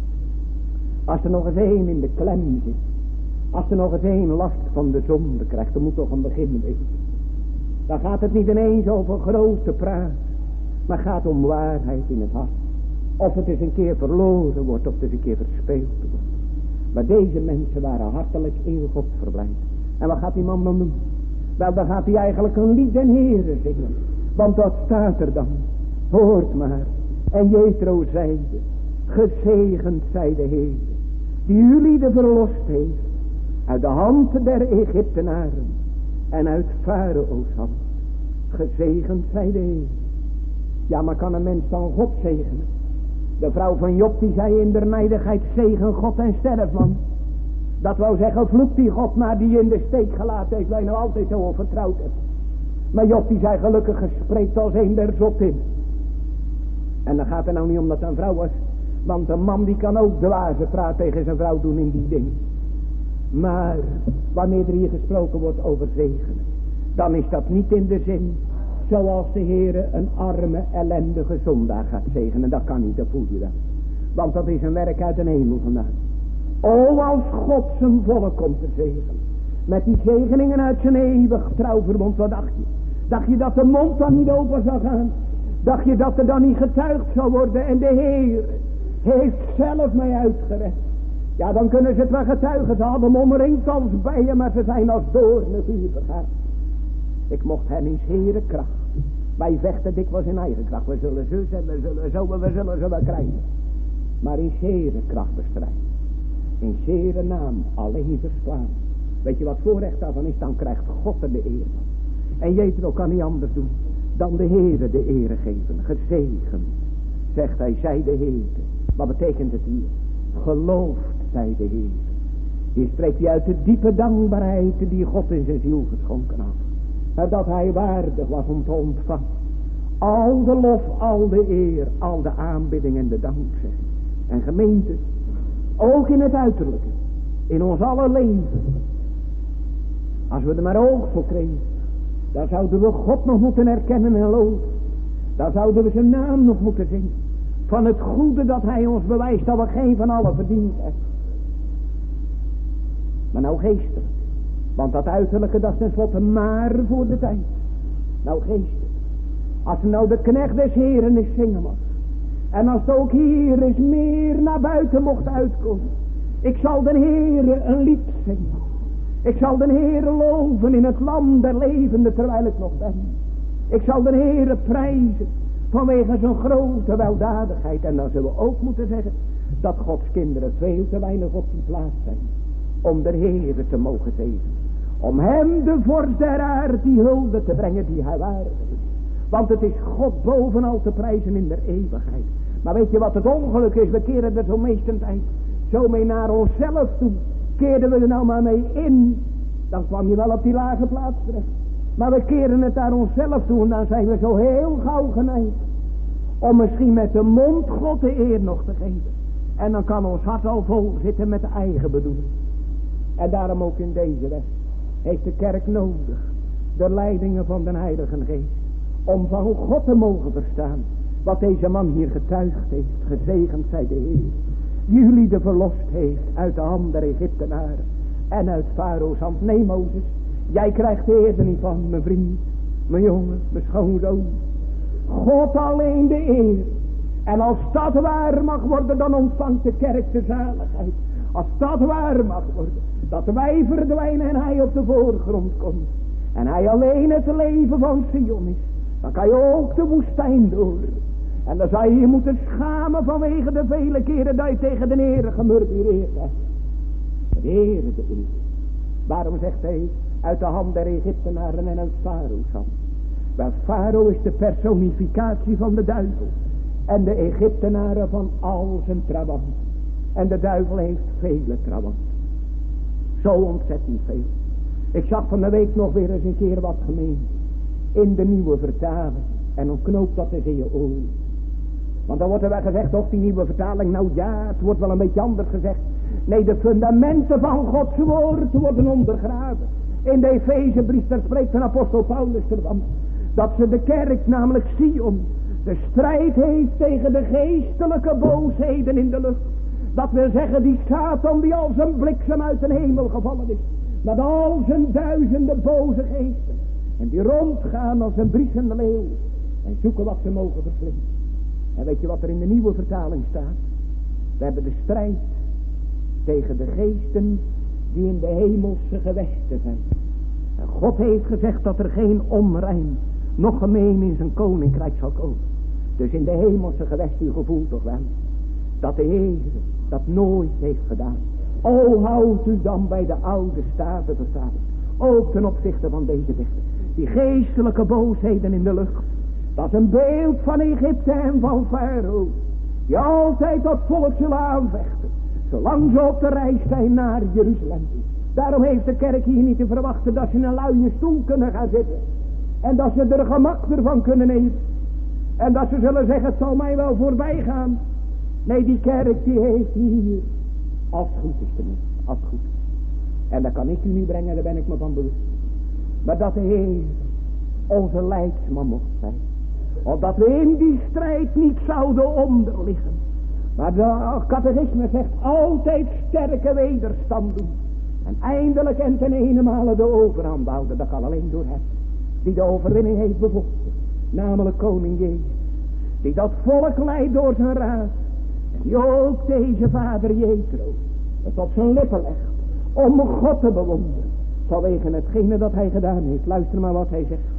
Als er nog eens één in de klem zit. Als er nog eens één last van de zonde krijgt. Dan moet toch een begin weten. Dan gaat het niet ineens over grote praat. Maar gaat om waarheid in het hart. Of het eens een keer verloren wordt. Of het eens een keer verspeeld wordt. Maar deze mensen waren hartelijk in God verblijd. En wat gaat die man dan doen? Wel, dan gaat hij eigenlijk een lied den Heere zingen. Want wat staat er dan? Hoort maar. En Jethro zeide. Gezegend zij de Heere. Die jullie de verlost heeft. Uit de hand der Egyptenaren. En uit Farao's hand. Gezegend zij de Heere. Ja, maar kan een mens dan God zegenen? De vrouw van Job die zei in der nijdigheid, zegen God en sterf man. Dat wou zeggen, vloek die God maar die je in de steek gelaten heeft, waar je nou altijd zo op vertrouwd hebt. Maar Job die zei gelukkig gespreekt als een der zottin. En dan gaat het nou niet om dat een vrouw was. Want een man die kan ook dwaze praat tegen zijn vrouw doen in die dingen. Maar wanneer er hier gesproken wordt over zegenen, dan is dat niet in de zin zoals de Heere een arme, ellendige zondaar gaat zegenen. Dat kan niet, dat voel je dan. Want dat is een werk uit de hemel vandaan. O, als God zijn volk komt te zegenen. Met die zegeningen uit zijn eeuwig trouwverbond. Wat dacht je? Dacht je dat de mond dan niet open zou gaan? Dacht je dat er dan niet getuigd zou worden? En de Heer heeft zelf mij uitgered. Ja, dan kunnen ze het wel getuigen. Ze hadden hem omringd als bijen, maar ze zijn als doornen vuur vergaan. Ik mocht hem in zere kracht. Wij vechten dikwijls in eigen kracht. We zullen zus en we zullen zo en we zullen ze wel krijgen. Maar in zere kracht bestrijden. In zere naam alleen verslaan. Weet je wat voorrecht daarvan is? Dan krijgt God er de eer van. En Jethro kan niet anders doen dan de Heere de ere geven. Gezegend, zegt hij, zij de Heere. Wat betekent het hier? Gelooft zij de Heere. Hier spreekt hij uit de diepe dankbaarheid die God in zijn ziel geschonken had. Dat hij waardig was om te ontvangen. Al de lof, al de eer, al de aanbidding en de dankzeggen. En gemeente, ook in het uiterlijke, in ons alle leven. Als we er maar oog voor kregen, dan zouden we God nog moeten herkennen en loven. Dan zouden we zijn naam nog moeten zingen. Van het goede dat hij ons bewijst, dat we geen van allen verdiend hebben. Maar nou geestelijk. Want dat uiterlijke, dat is tenslotte maar voor de tijd. Nou geestelijk. Als nou de knecht des Heren eens zingen mag. En als het ook hier eens meer naar buiten mocht uitkomen. Ik zal den Heren een lied zingen. Ik zal den Heren loven in het land der levenden terwijl ik nog ben. Ik zal den Heren prijzen vanwege zijn grote weldadigheid. En dan zullen we ook moeten zeggen dat Gods kinderen veel te weinig op die plaats zijn. Om de Heren te mogen zeven. Om hem de vorst der aard die hulde te brengen die hij waardig is. Want het is God bovenal te prijzen in de eeuwigheid. Maar weet je wat het ongeluk is? We keren er zo meestal tijd zo mee naar onszelf toe. Keerden we er nou maar mee in, dan kwam je wel op die lage plaats terecht. Maar we keren het naar onszelf toe en dan zijn we zo heel gauw geneigd om misschien met de mond God de eer nog te geven. En dan kan ons hart al vol zitten met de eigen bedoeling. En daarom ook in deze weg heeft de kerk nodig de leidingen van de Heilige Geest. Om van God te mogen verstaan wat deze man hier getuigd heeft. Gezegend zij de Heer. Jullie de verlost heeft uit de hand der Egyptenaren. En uit Farao's hand. Nee Mozes, jij krijgt de eer er niet van, mijn vriend. Mijn jongen, mijn schoonzoon. God alleen de eer. En als dat waar mag worden, dan ontvangt de kerk de zaligheid. Als dat waar mag worden, dat wij verdwijnen en hij op de voorgrond komt. En hij alleen het leven van Sion is. Dan kan je ook de woestijn door. En dan zou je je moeten schamen vanwege de vele keren dat je tegen de Heere gemurmureerd hebt. De Heere de eer. Waarom zegt hij uit de hand der Egyptenaren en uit Farao's hand? Wel, Farao is de personificatie van de duivel. En de Egyptenaren van al zijn trabant. En de duivel heeft vele trabant. Zo ontzettend veel. Ik zag van de week nog weer eens een keer wat gemeen. In de nieuwe vertaling. En dan knoopt dat eens in je oor. Want dan wordt er wel gezegd, of die nieuwe vertaling, nou ja, het wordt wel een beetje anders gezegd. Nee, de fundamenten van Gods woord worden ondergraven. In de Efezebrief, daar spreekt een apostel Paulus ervan. Dat ze de kerk, namelijk Sion, de strijd heeft tegen de geestelijke boosheden in de lucht. Dat wil zeggen, die Satan die als een bliksem uit de hemel gevallen is. Met al zijn duizenden boze geesten. En die rondgaan als een briesende leeuw. En zoeken wat ze mogen verslinden. En weet je wat er in de nieuwe vertaling staat? We hebben de strijd tegen de geesten die in de hemelse gewesten zijn. En God heeft gezegd dat er geen onrein, nog gemeen in zijn koninkrijk zal komen. Dus in de hemelse gewesten, u gevoelt toch wel, dat de Heer dat nooit heeft gedaan. O, houdt u dan bij de oude staten te staan. Ook ten opzichte van deze dichter. Die geestelijke boosheden in de lucht. Dat is een beeld van Egypte en van Farao. Die altijd dat volk zullen aanvechten. Zolang ze op de reis zijn naar Jeruzalem. Daarom heeft de kerk hier niet te verwachten dat ze in een luie stoel kunnen gaan zitten. En dat ze er gemak ervan kunnen nemen. En dat ze zullen zeggen, het zal mij wel voorbij gaan. Nee, die kerk die heeft hier, als het goed is tenminste, als het goed is. En dat kan ik u niet brengen, daar ben ik me van bewust. Maar dat de Heer onze leidsman mocht zijn. Opdat we in die strijd niet zouden onderliggen. Maar de catechisme zegt altijd sterke wederstand doen. En eindelijk en ten ene male de overhand houden. Dat kan alleen door hem. Die de overwinning heeft bevochten. Namelijk koning Jezus. Die dat volk leidt door zijn raad. En die ook deze vader Jethro het op zijn lippen legt. Om God te bewonderen. Vanwege hetgene dat hij gedaan heeft. Luister maar wat hij zegt.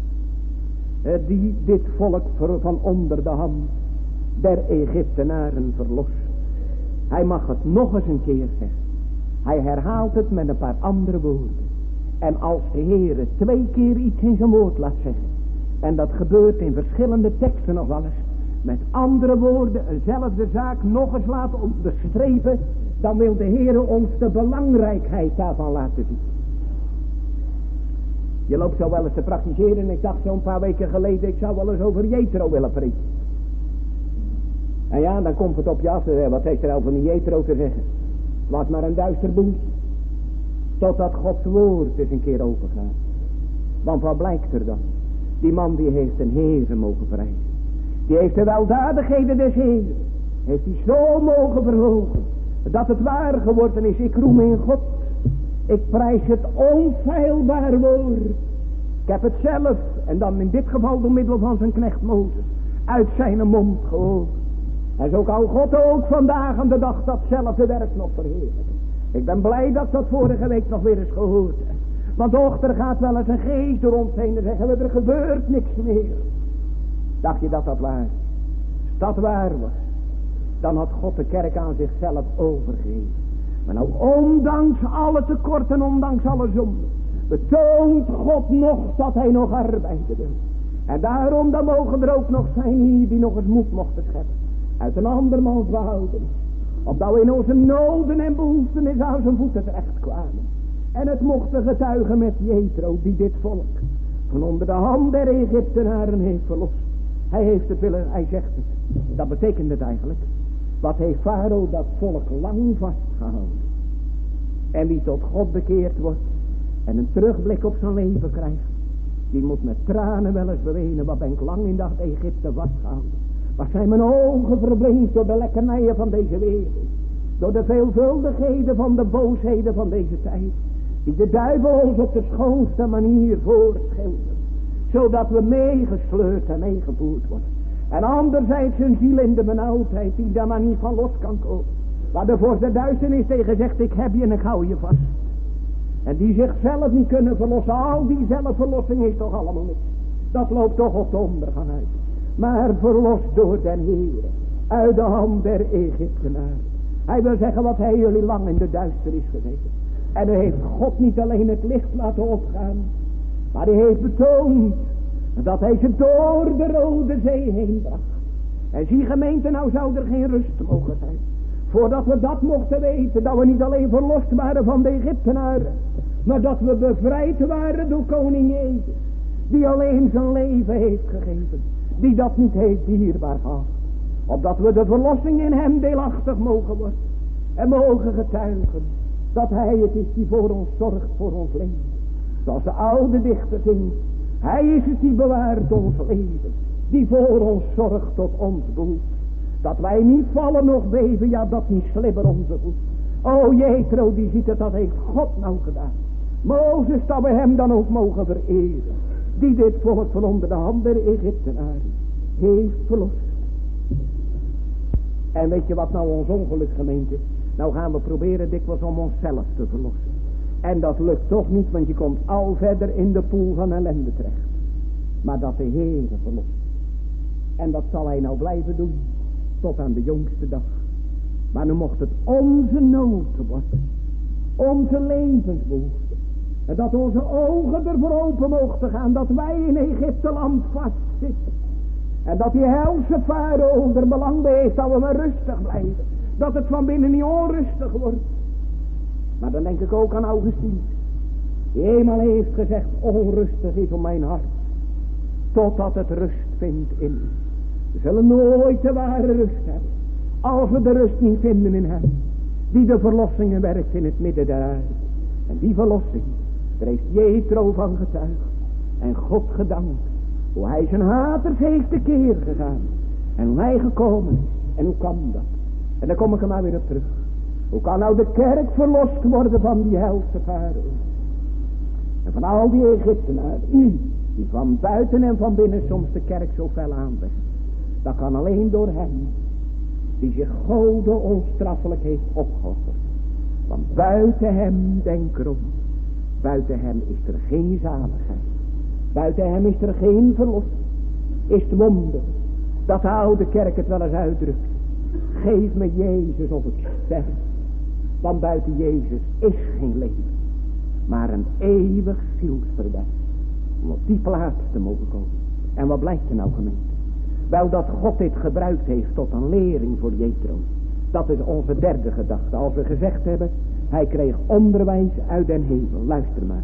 Die dit volk van onder de hand der Egyptenaren verlost. Hij mag het nog eens een keer zeggen. Hij herhaalt het met een paar andere woorden. En als de Heer twee keer iets in zijn woord laat zeggen. En dat gebeurt in verschillende teksten nog wel eens. Met andere woorden eenzelfde zaak nog eens laten onderstrepen. Dan wil de Heer ons de belangrijkheid daarvan laten zien. Je loopt zo wel eens te praktiseren en ik dacht zo'n paar weken geleden, ik zou wel eens over Jethro willen preken. En ja, dan komt het op je af, wat heeft er over die Jethro te zeggen? Het was maar een duister boeltje. Totdat Gods woord eens een keer open gaat. Want wat blijkt er dan? Die man die heeft een Heere mogen prijzen. Die heeft de weldadigheden des Heeren. Heeft die zo mogen verhogen. Dat het waar geworden is, ik roem in God. Ik prijs het onfeilbaar woord. Ik heb het zelf, en dan in dit geval door middel van zijn knecht Mozes, uit zijn mond gehoord. En zo kan God ook vandaag aan de dag datzelfde werk nog verheerlijken. Ik ben blij dat ik dat vorige week nog weer eens gehoord heb. Want och, er gaat wel eens een geest door ons heen en zeggen we, er gebeurt niks meer. Dacht je dat dat waar is? Als dat waar was, dan had God de kerk aan zichzelf overgegeven. Maar nou, ondanks alle tekorten, ondanks alle zonden, betoont God nog dat hij nog arbeiden wil. En daarom dan mogen er ook nog zijn hier die nog eens moed mochten scheppen. Uit een andermans behouden. Opdat we in onze noden en behoeften in aan zijn voeten terecht kwamen. En het mochten getuigen met Jethro, die dit volk van onder de hand der Egyptenaren heeft verlost. Hij heeft het willen, hij zegt het. Dat betekent het eigenlijk. Wat heeft Farao dat volk lang vastgehouden. En wie tot God bekeerd wordt en een terugblik op zijn leven krijgt, die moet met tranen wel eens bewenen. Wat ben ik lang in dat Egypte vastgehouden. Wat zijn mijn ogen verblind door de lekkernijen van deze wereld. Door de veelvuldigheden van de boosheden van deze tijd. Die de duivel ons op de schoonste manier voorschildert. Zodat we meegesleurd en meegevoerd worden. En anderzijds een ziel in de benauwdheid die daar maar niet van los kan komen. Waar de vorst der duisternis tegen zegt, ik heb je en ik hou je vast. En die zichzelf niet kunnen verlossen. Al die zelfverlossing is toch allemaal niks. Dat loopt toch op de ondergang uit. Maar verlost door den Heere. Uit de hand der Egyptenaren. Hij wil zeggen wat hij jullie lang in de duisternis gezeten. En hij heeft God niet alleen het licht laten opgaan. Maar hij heeft betoond dat hij ze door de Rode Zee heen bracht. En zie gemeente, nou zou er geen rust mogen zijn. Voordat we dat mochten weten, dat we niet alleen verlost waren van de Egyptenaren. Maar dat we bevrijd waren door koning Jezus. Die alleen zijn leven heeft gegeven. Die dat niet heeft dierbaar gehad. Opdat we de verlossing in hem deelachtig mogen worden. En mogen getuigen dat hij het is die voor ons zorgt voor ons leven. Zoals de oude dichter zingt. Hij is het die bewaart ons leven. Die voor ons zorgt tot ons behoed. Dat wij niet vallen nog beven. Ja, dat niet slibber onze voet. O Jethro, die ziet het, dat heeft God nou gedaan. Mozes, dat we hem dan ook mogen vereren. Die dit volk van onder de hand der Egyptenaren heeft verlost. En weet je wat nou ons ongeluk, gemeente? Nou gaan we proberen dikwijls om onszelf te verlossen. En dat lukt toch niet, want je komt al verder in de poel van ellende terecht. Maar dat de Heere verlost. En dat zal hij nou blijven doen. Tot aan de jongste dag. Maar nu mocht het onze nood worden. Onze levensbehoefte. En dat onze ogen ervoor open mochten gaan. Dat wij in Egypteland vastzitten. En dat die helse farao er belang bij heeft dat we maar rustig blijven. Dat het van binnen niet onrustig wordt. Maar dan denk ik ook aan Augustinus. Die eenmaal heeft gezegd, onrustig is om mijn hart. Totdat het rust vindt in u. We zullen nooit de ware rust hebben. Als we de rust niet vinden in hem. Die de verlossingen werkt in het midden der aarde. En die verlossing, daar heeft Jethro van getuigd. En God gedankt. Hoe hij zijn haters heeft tekeer gegaan. En hoe hij gekomen is. En hoe kan dat? En dan kom ik er maar weer op terug. Hoe kan nou de kerk verlost worden van die helse farao? En van al die Egyptenaren. Die van buiten en van binnen soms de kerk zo fel aanvechten. Dat kan alleen door hem. Die zich gode onstraffelijk heeft opgeofferd. Want buiten hem, denk erom. Buiten hem is er geen zaligheid. Buiten hem is er geen verlossing. Is het wonder dat de oude kerk het wel eens uitdrukt. Geef me Jezus of ik sterf. Want buiten Jezus is geen leven. Maar een eeuwig zielsverderf. Om op die plaats te mogen komen. En wat blijkt er nou, gemeente? Wel dat God dit gebruikt heeft tot een lering voor Jethro. Dat is onze derde gedachte. Als we gezegd hebben, hij kreeg onderwijs uit den hemel. Luister maar.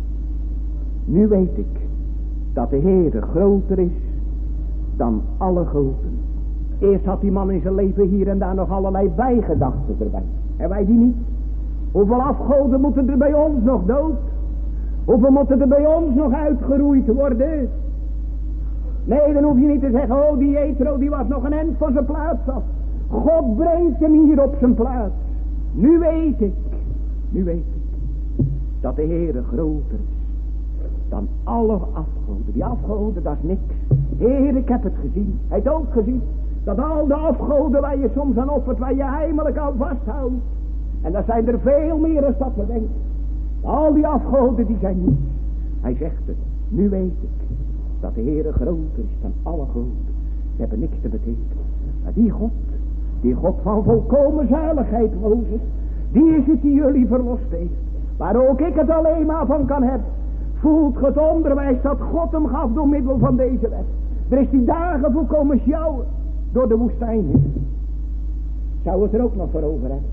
Nu weet ik dat de Heer groter is dan alle goden. Eerst had die man in zijn leven hier en daar nog allerlei bijgedachten erbij. En wij die niet. Hoeveel afgoden moeten er bij ons nog dood? Hoeveel moeten er bij ons nog uitgeroeid worden? Nee, dan hoef je niet te zeggen, oh die Jethro die was nog een end van zijn plaats af. God brengt hem hier op zijn plaats. Nu weet ik, nu weet ik, dat de Heere groter is dan alle afgoden. Die afgoden, dat is niks. Heer, ik heb het gezien. Hij heeft ook gezien dat al de afgoden waar je soms aan offert, waar je heimelijk aan vasthoudt. En dat zijn er veel meer dan dat we denken. Al die afgoden, die zijn niets. Hij zegt het. Nu weet ik dat de Heere groter is dan alle goden. Ze hebben niks te betekenen. Maar die God, die God van volkomen zaligheid, Mozes, die is het die jullie verlost heeft. Waar ook ik het alleen maar van kan hebben. Voelt het onderwijs dat God hem gaf door middel van deze wet. Er is die dagen volkomen sjouwen door de woestijn heen. Zou het er ook nog voor over hebben?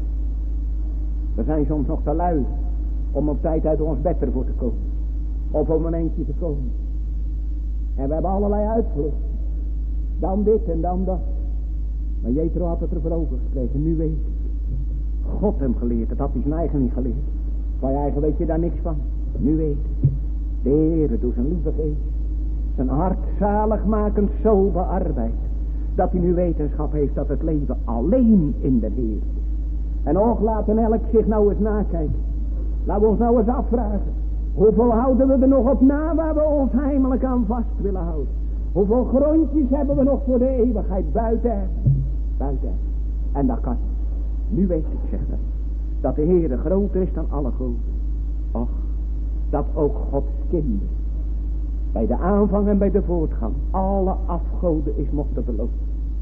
We zijn soms nog te lui om op tijd uit ons bed ervoor te komen. Of om een eindje te komen. En we hebben allerlei uitvluchten. Dan dit en dan dat. Maar Jethro had het er voor over gekregen. Nu weet ik. God hem geleerd. Dat had hij zijn eigen niet geleerd. Van je eigen weet je daar niks van. Nu weet ik. De Heere doet zijn lieve geest. Zijn hart zaligmakend zo bearbeidt. Dat hij nu wetenschap heeft dat het leven alleen in de Heer is. En och, laten elk zich nou eens nakijken. Laten we ons nou eens afvragen. Hoeveel houden we er nog op na waar we ons heimelijk aan vast willen houden? Hoeveel grondjes hebben we nog voor de eeuwigheid buiten hem? Buiten hem. En dat kan. Nu weet ik, zegt hij, dat de Heere groter is dan alle goden. Och, dat ook Gods kinderen bij de aanvang en bij de voortgang alle afgoden is mochten verlopen.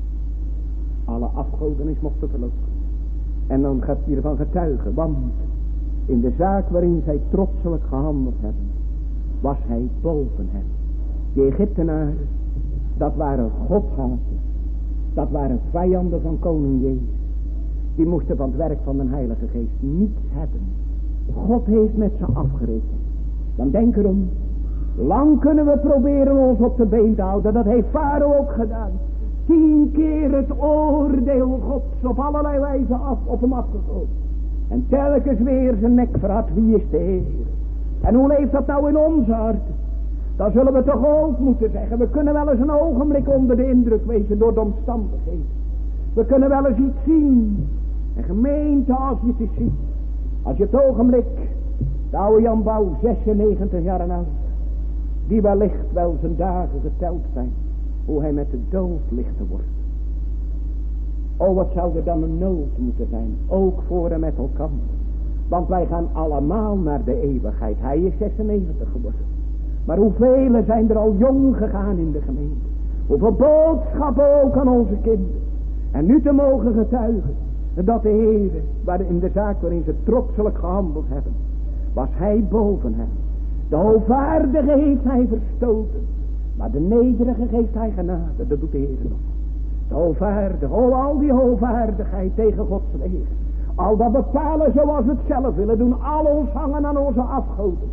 Alle afgoden is mochten verlopen. En dan gaat hij ervan getuigen, want in de zaak waarin zij trotselijk gehandeld hebben, was hij boven hen. De Egyptenaren, dat waren godhaters. Dat waren vijanden van koning Jezus. Die moesten van het werk van de Heilige Geest niets hebben. God heeft met ze afgerekend. Dan denk erom, lang kunnen we proberen ons op de been te houden. Dat heeft Farao ook gedaan. Tien keer het oordeel Gods op allerlei wijze af, op hem afgekomen. En telkens weer zijn nek verhard, wie is de Heer? En hoe leeft dat nou in ons hart? Dan zullen we toch ook moeten zeggen, we kunnen wel eens een ogenblik onder de indruk wezen door de omstandigheden. We kunnen wel eens iets zien. En gemeente, als je het eens ziet. Als je het ogenblik, de oude Jan Bouw, zesennegentig jaar oud, die wellicht wel zijn dagen geteld zijn, hoe hij met de dood ligt te worden. Oh, wat zou er dan een nood moeten zijn, ook voor en met elkaar. Want wij gaan allemaal naar de eeuwigheid. Hij is zesennegentig geworden. Maar hoeveel zijn er al jong gegaan in de gemeente. Hoeveel boodschappen ook aan onze kinderen. En nu te mogen getuigen dat de Heer, waar in de zaak waarin ze trotselijk gehandeld hebben, was hij boven hen. De hoogvaardige heeft hij verstoten, maar de nederige geeft hij genade. Dat doet de Heer nog. De hoogvaardige, oh, al die hoogvaardigheid tegen Gods wegen. Al dat bepalen zoals we het zelf willen doen. Al ons hangen aan onze afgoden.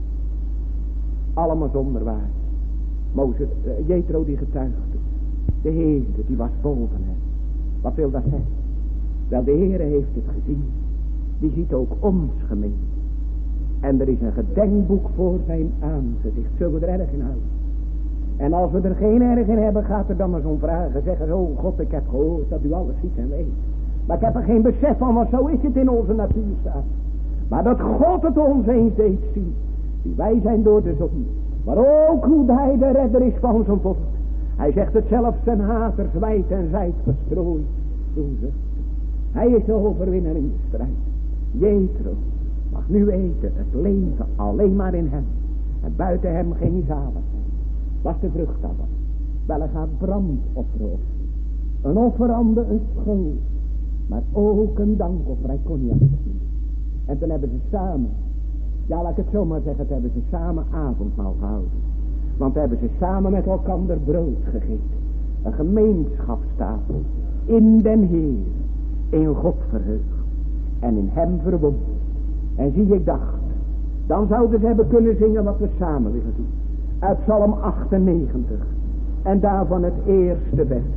Allemaal zonder waarde. Mozes, uh, Jethro die getuigde. De Heer die was boven hem. Wat wil dat zeggen? Wel, de Heer heeft het gezien. Die ziet ook ons gemeente. En er is een gedenkboek voor zijn aangezicht. Zullen we er erg in houden? En als we er geen erg in hebben, gaat er dan maar zo'n vragen. Zeggen zo, oh God, ik heb gehoord dat u alles ziet en weet. Maar ik heb er geen besef van, want zo is het in onze natuur staan. Maar dat God het ons eens deed zien. Die wij zijn door de zon. Maar ook hoe hij de redder is van zijn volk. Hij zegt het zelf, zijn haters wijd en zijd verstrooid doen ze. Hij is de overwinnaar in de strijd. Jethro mag nu weten, het leven alleen maar in hem. En buiten hem geen zaligheid. Was de vrucht daarvan. Wel, hij gaat brandofferen offeren. Een offerande, een schoon. Maar ook een dankoffer, hij kon niet anders doen. En toen hebben ze samen, ja laat ik het zo maar zeggen, toen hebben ze samen avondmaal gehouden. Want toen hebben ze samen met elkaar brood gegeten. Een gemeenschapstafel. In den Heer. In God verheugd. En in hem verwond. En zie, ik dacht, dan zouden ze hebben kunnen zingen wat we samen willen doen. Uit Psalm achtennegentig. En daarvan het eerste vers.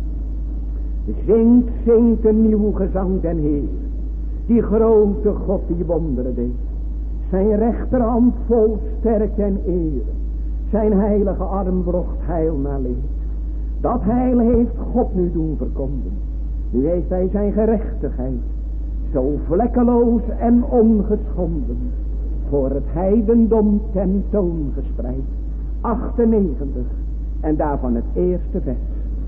Zingt, zingt een nieuw gezang den Heer. Die grote God die wonderen deed. Zijn rechterhand vol sterk en eer. Zijn heilige arm bracht heil naar leed. Dat heil heeft God nu doen verkonden. Nu heeft hij zijn gerechtigheid zo vlekkeloos en ongeschonden voor het heidendom tentoongespreid. achtennegentig en daarvan het eerste vers.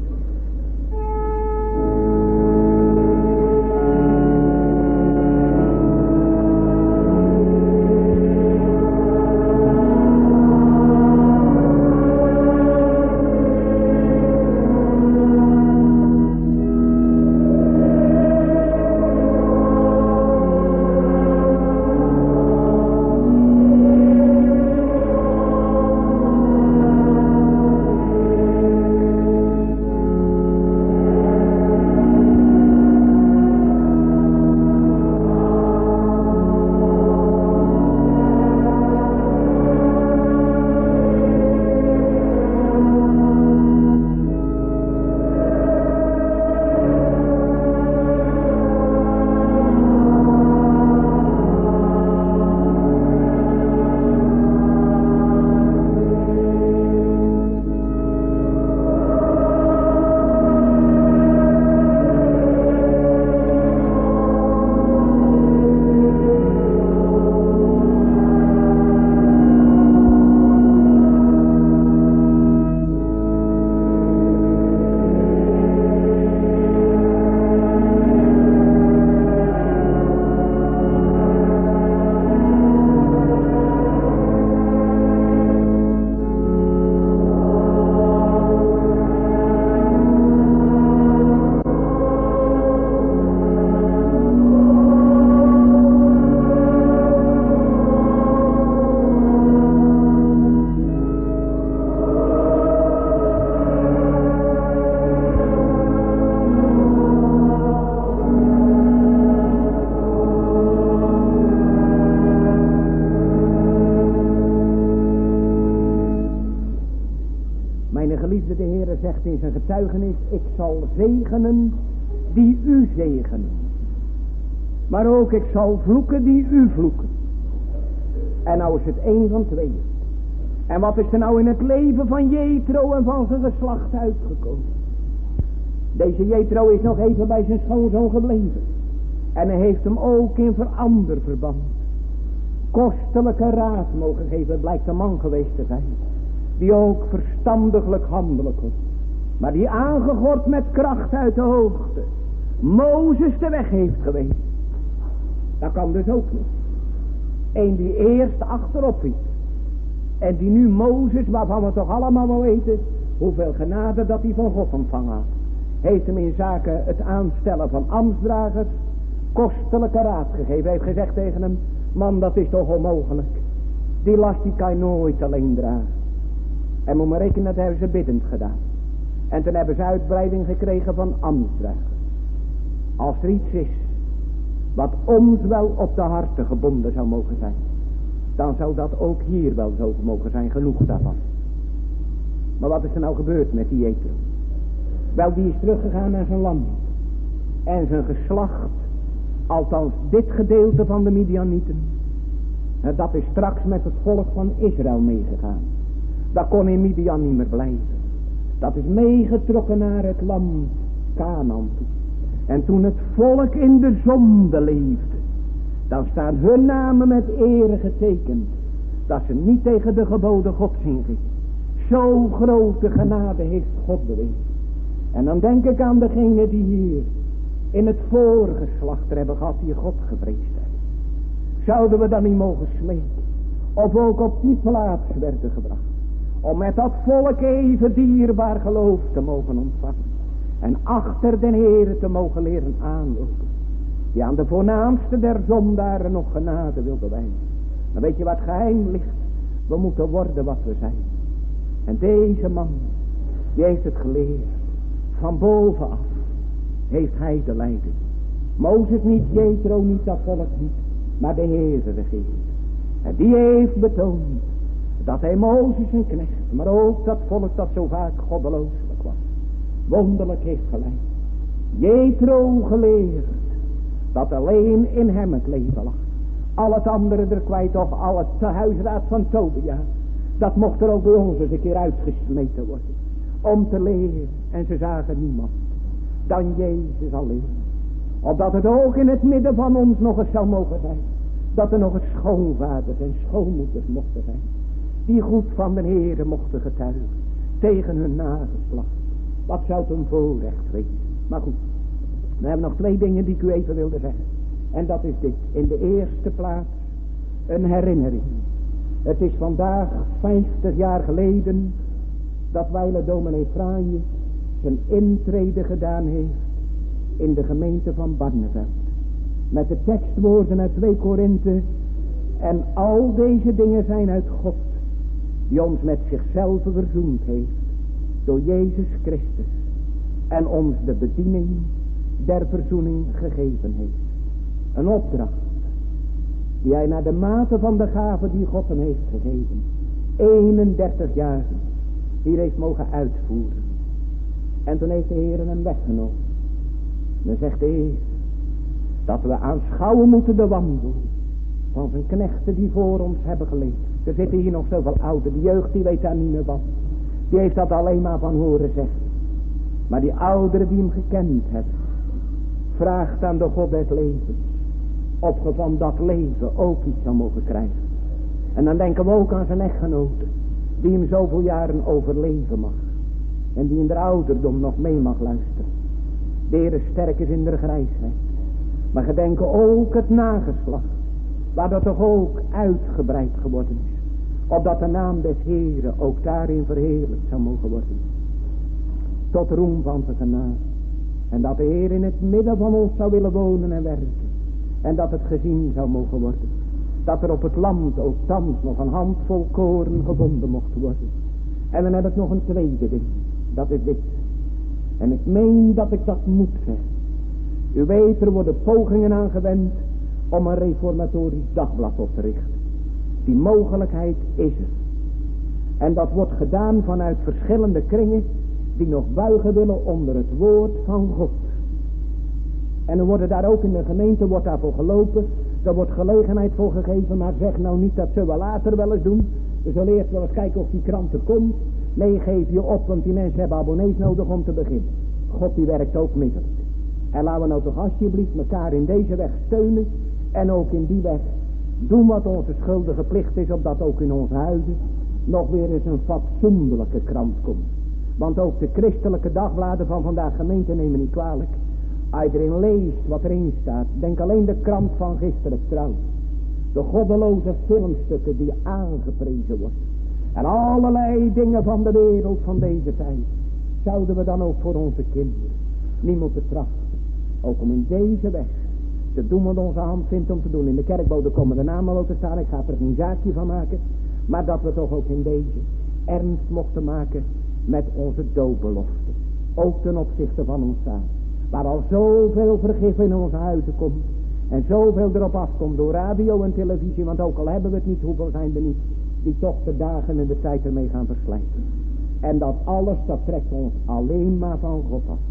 Zegt in zijn getuigenis, ik zal zegenen die u zegenen. Maar ook ik zal vloeken die u vloeken. En nou is het één van tweeën. En wat is er nou in het leven van Jethro en van zijn geslacht uitgekomen? Deze Jethro is nog even bij zijn schoonzoon gebleven. En hij heeft hem ook in veranderverband kostelijke raad mogen geven. Het blijkt een man geweest te zijn, die ook verstandiglijk handelen kon. Maar die aangegord met kracht uit de hoogte Mozes de weg heeft geweest. Dat kan dus ook niet. Eén die eerst achterop is. En die nu Mozes, waarvan we toch allemaal wel weten hoeveel genade dat hij van God ontvangen had, heeft hem in zaken het aanstellen van ambtsdragers kostelijke raad gegeven. Hij heeft gezegd tegen hem, man, dat is toch onmogelijk. Die last die kan je nooit alleen dragen. En moet maar rekenen, dat hebben ze biddend gedaan. En toen hebben ze uitbreiding gekregen van ambtsdragers. Als er iets is wat ons wel op de harten gebonden zou mogen zijn, dan zou dat ook hier wel zo mogen zijn, genoeg daarvan. Maar wat is er nou gebeurd met die Jethro? Wel, die is teruggegaan naar zijn land. En zijn geslacht, althans dit gedeelte van de Midianieten, dat is straks met het volk van Israël meegegaan. Dat kon in Midian niet meer blijven. Dat is meegetrokken naar het land Canaan toe. En toen het volk in de zonde leefde, dan staan hun namen met ere getekend, dat ze niet tegen de geboden Gods ingingen. Zo grote genade heeft God bewezen. En dan denk ik aan degene die hier in het voorgeslacht hebben gehad, die God gevreesd hebben. Zouden we dan niet mogen smeken, of ook op die plaats werden gebracht, om met dat volk even dierbaar geloof te mogen ontvangen. En achter den Heere te mogen leren aanlopen. Die aan de voornaamste der zondaren nog genade wil bewijzen. Dan weet je wat geheim ligt. We moeten worden wat we zijn. En deze man, die heeft het geleerd. Van bovenaf heeft hij de leiding. Mozes niet, Jethro niet, dat volk niet. Maar de Heere regeert. En die heeft betoond dat hij Mozes een knecht, maar ook dat volk dat zo vaak goddelooselijk was, wonderlijk heeft geleid. Jethro geleerd dat alleen in hem het leven lag. Al het andere er kwijt, of al het tehuisraad van Tobia, dat mocht er ook bij ons eens een keer uitgesmeten worden. Om te leren, en ze zagen niemand dan Jezus alleen. Opdat het ook in het midden van ons nog eens zou mogen zijn, Dat er nog eens schoonvaders en schoonmoeders mochten zijn. Die goed van de Heere mochten getuigen. Tegen hun nageslacht. Wat zou het een voorrecht wezen. Maar goed. We hebben nog twee dingen die ik u even wilde zeggen. En dat is dit. In de eerste plaats een herinnering. Het is vandaag vijftig jaar geleden dat wijle dominee Franje zijn intrede gedaan heeft in de gemeente van Barneveld. Met de tekstwoorden uit twee Korinthe. En al deze dingen zijn uit God, die ons met zichzelf verzoend heeft door Jezus Christus en ons de bediening der verzoening gegeven heeft. Een opdracht die hij naar de mate van de gave die God hem heeft gegeven, eenendertig jaar hier heeft mogen uitvoeren. En toen heeft de Heer hem weggenomen. Dan zegt de Heer dat we aanschouwen moeten de wandel van zijn knechten die voor ons hebben geleefd. Er zitten hier nog zoveel ouderen. De jeugd die weet daar niet meer van. Die heeft dat alleen maar van horen zeggen. Maar die ouderen die hem gekend hebben, vraagt aan de God des levens of ge van dat leven ook iets zou mogen krijgen. En dan denken we ook aan zijn echtgenote, die hem zoveel jaren overleven mag. En die in de ouderdom nog mee mag luisteren. De Heer sterk is in de grijsheid. Maar gedenken ook het nageslacht, waar dat toch ook uitgebreid geworden is. Opdat de naam des Heeren ook daarin verheerlijkt zou mogen worden. Tot roem van zijn genade. En dat de Heer in het midden van ons zou willen wonen en werken. En dat het gezien zou mogen worden. Dat er op het land ook thans nog een handvol koren gevonden mocht worden. En dan heb ik nog een tweede ding. Dat is dit. En ik meen dat ik dat moet zeggen. U weet, er worden pogingen aangewend om een reformatorisch dagblad op te richten. Die mogelijkheid is er. En dat wordt gedaan vanuit verschillende kringen die nog buigen willen onder het woord van God. En er worden daar ook in de gemeente wordt daarvoor gelopen. Er wordt gelegenheid voor gegeven, maar zeg nou niet dat zullen we later wel eens doen. We zullen eerst wel eens kijken of die krant er komt. Nee, geef je op, want die mensen hebben abonnees nodig om te beginnen. God die werkt ook middelijk. En laten we nou toch alsjeblieft elkaar in deze weg steunen. En ook in die weg doen wat onze schuldige plicht is, opdat ook in onze huizen nog weer eens een fatsoenlijke krant komt. Want ook de christelijke dagbladen van vandaag gemeente nemen niet kwalijk. Als je erin leest wat erin staat, denk alleen de krant van gisteren Trouw. De goddeloze filmstukken die aangeprezen worden. En allerlei dingen van de wereld van deze tijd. Zouden we dan ook voor onze kinderen niet moeten trachten. Ook om in deze weg te doen wat onze hand vindt om te doen. In de kerkbode komen de namen wel te staan. Ik ga er geen zaakje van maken. Maar dat we toch ook in deze ernst mochten maken met onze doopbelofte. Ook ten opzichte van ons zaad. Waar al zoveel vergif in onze huizen komt. En zoveel erop afkomt door radio en televisie. Want ook al hebben we het niet, hoeveel zijn er niet. Die toch de dagen en de tijd ermee gaan verslijten. En dat alles, dat trekt ons alleen maar van God af.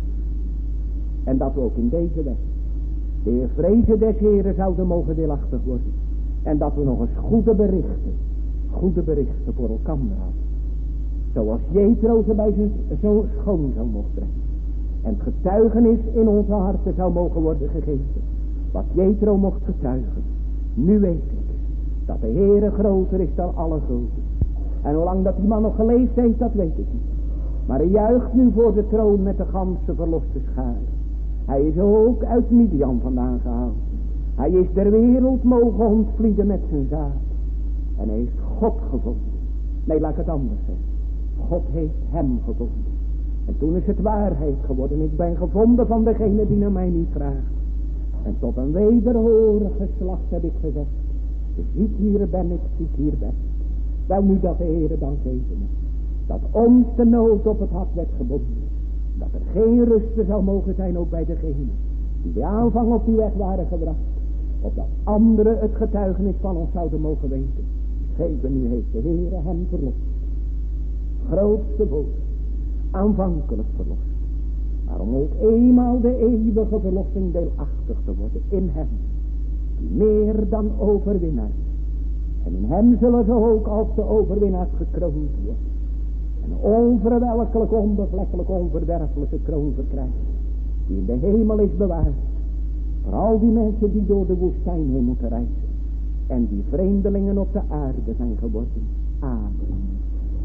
En dat we ook in deze weg de Heer vrezen des Heren zouden mogen deelachtig worden. En dat we nog eens goede berichten, goede berichten voor elkaar hadden. Zoals Jethro ze bij zijn zoon schoon zou mogen brengen. En het getuigenis in onze harten zou mogen worden gegeven. Wat Jethro mocht getuigen. Nu weet ik dat de Heere groter is dan alle groten. En hoe lang dat die man nog geleefd heeft, dat weet ik niet. Maar hij juicht nu voor de troon met de ganse verloste scharen. Hij is ook uit Midian vandaan gehaald. Hij is der wereld mogen ontvlieden met zijn zaad. En hij heeft God gevonden. Nee, laat ik het anders zeggen. God heeft hem gevonden. En toen is het waarheid geworden. Ik ben gevonden van degene die naar mij niet vraagt. En tot een wederhorig geslacht heb ik gezegd. Ziet hier ben ik, ziet hier ben ik. Wel nu dat de Heere dan geven is. Dat ons de nood op het hart werd gebonden. Dat er geen rust zou mogen zijn ook bij degenen die de aanvang op die weg waren gebracht. Opdat anderen het getuigenis van ons zouden mogen weten. Geven nu heeft de Heere hem verlost. Grootste woord. Aanvankelijk verlost. Maar om ook eenmaal de eeuwige verlossing deelachtig te worden in hem. Die meer dan overwinnaar. En in hem zullen ze ook als de overwinnaars gekroond worden. Een onverwelkelijk, onbevlekkelijk, onverwerfelijke kroon verkrijgen. Die in de hemel is bewaard. Voor al die mensen die door de woestijn heen moeten reizen. en die vreemdelingen op de aarde zijn geworden. Amen.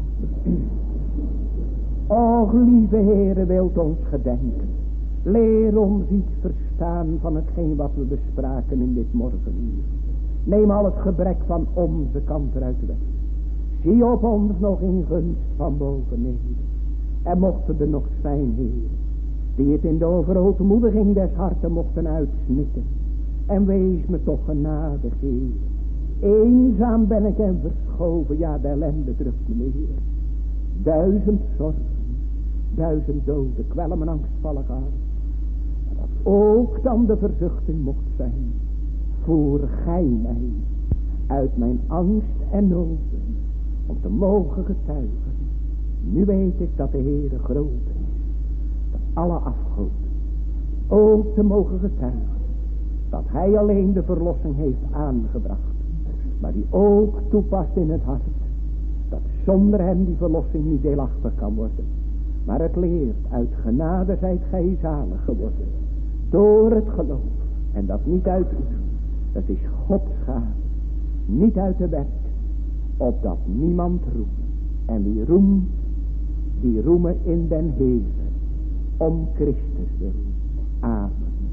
Och, lieve Heere, wilt ons gedenken. Leer ons iets verstaan van hetgeen wat we bespraken in dit morgenuur. Neem al het gebrek van onze kant eruit weg. Zie op ons nog in gunst van boven neder. En mochten er nog zijn, Heer, die het in de overootmoediging des harten mochten uitsmitten. En wees me toch genadig, Heer. Eenzaam ben ik en verschoven, ja, de ellende drukt me neer. Duizend zorgen, duizend doden, kwellen mijn angstvallig aan. Maar dat ook dan de verzuchting mocht zijn. Voer gij mij uit mijn angst en noden, om te mogen getuigen. Nu weet ik dat de Heere groot is, dat alle afgoden ook te mogen getuigen, dat hij alleen de verlossing heeft aangebracht, maar die ook toepast in het hart, dat zonder hem die verlossing niet deelachtig kan worden. Maar het leert, uit genade zijt gij zalig geworden, door het geloof, en dat niet uit u, dat is Gods gave, niet uit de werk, opdat niemand roemt. En wie roemt, die roemen in den Heere, om Christus wil. Amen.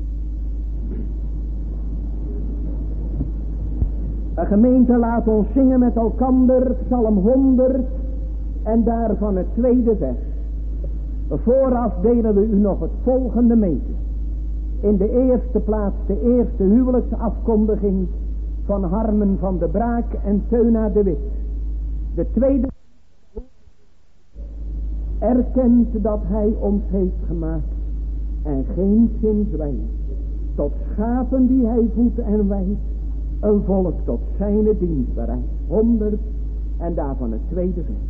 Een gemeente, laat ons zingen met elkander Psalm honderd en daarvan het tweede vers. Vooraf delen we u nog het volgende mede. In de eerste plaats de eerste huwelijksafkondiging van Harmen van de Braak en Teuna de Wit. De tweede erkent dat hij ons heeft gemaakt en geen zin zwijgt. Tot schapen die hij voedt en wijdt, een volk tot zijne dienst bereidt. Honderd en daarvan het tweede vers.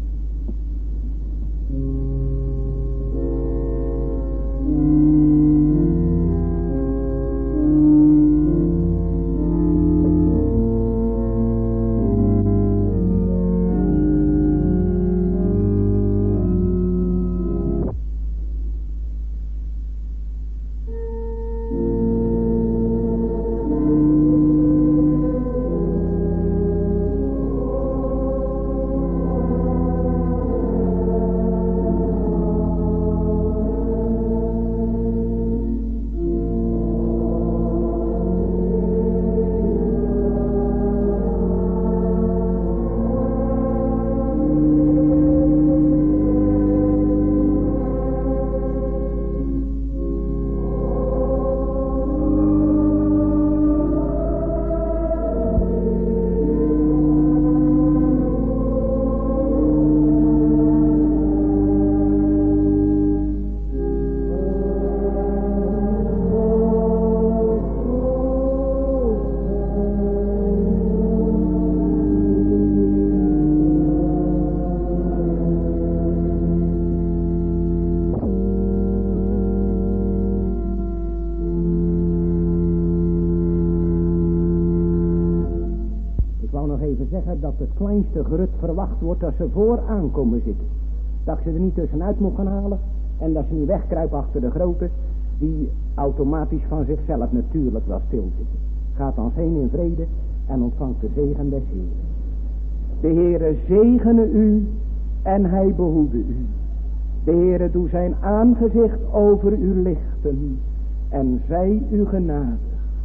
Dat het kleinste gerut verwacht wordt als ze vooraan komen zitten. Dat ze er niet tussenuit moet gaan halen. En dat ze niet wegkruipen achter de grote. Die automatisch van zichzelf natuurlijk wel stilzitten. Gaat dan heen in vrede en ontvangt de zegen des Heeren. De Heere zegene u en hij behoede u. De Heere doe zijn aangezicht over u lichten en zij u genadig.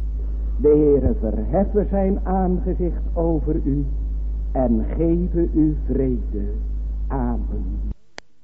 De Heere verheffen zijn aangezicht over u en geven u vrede. Amen.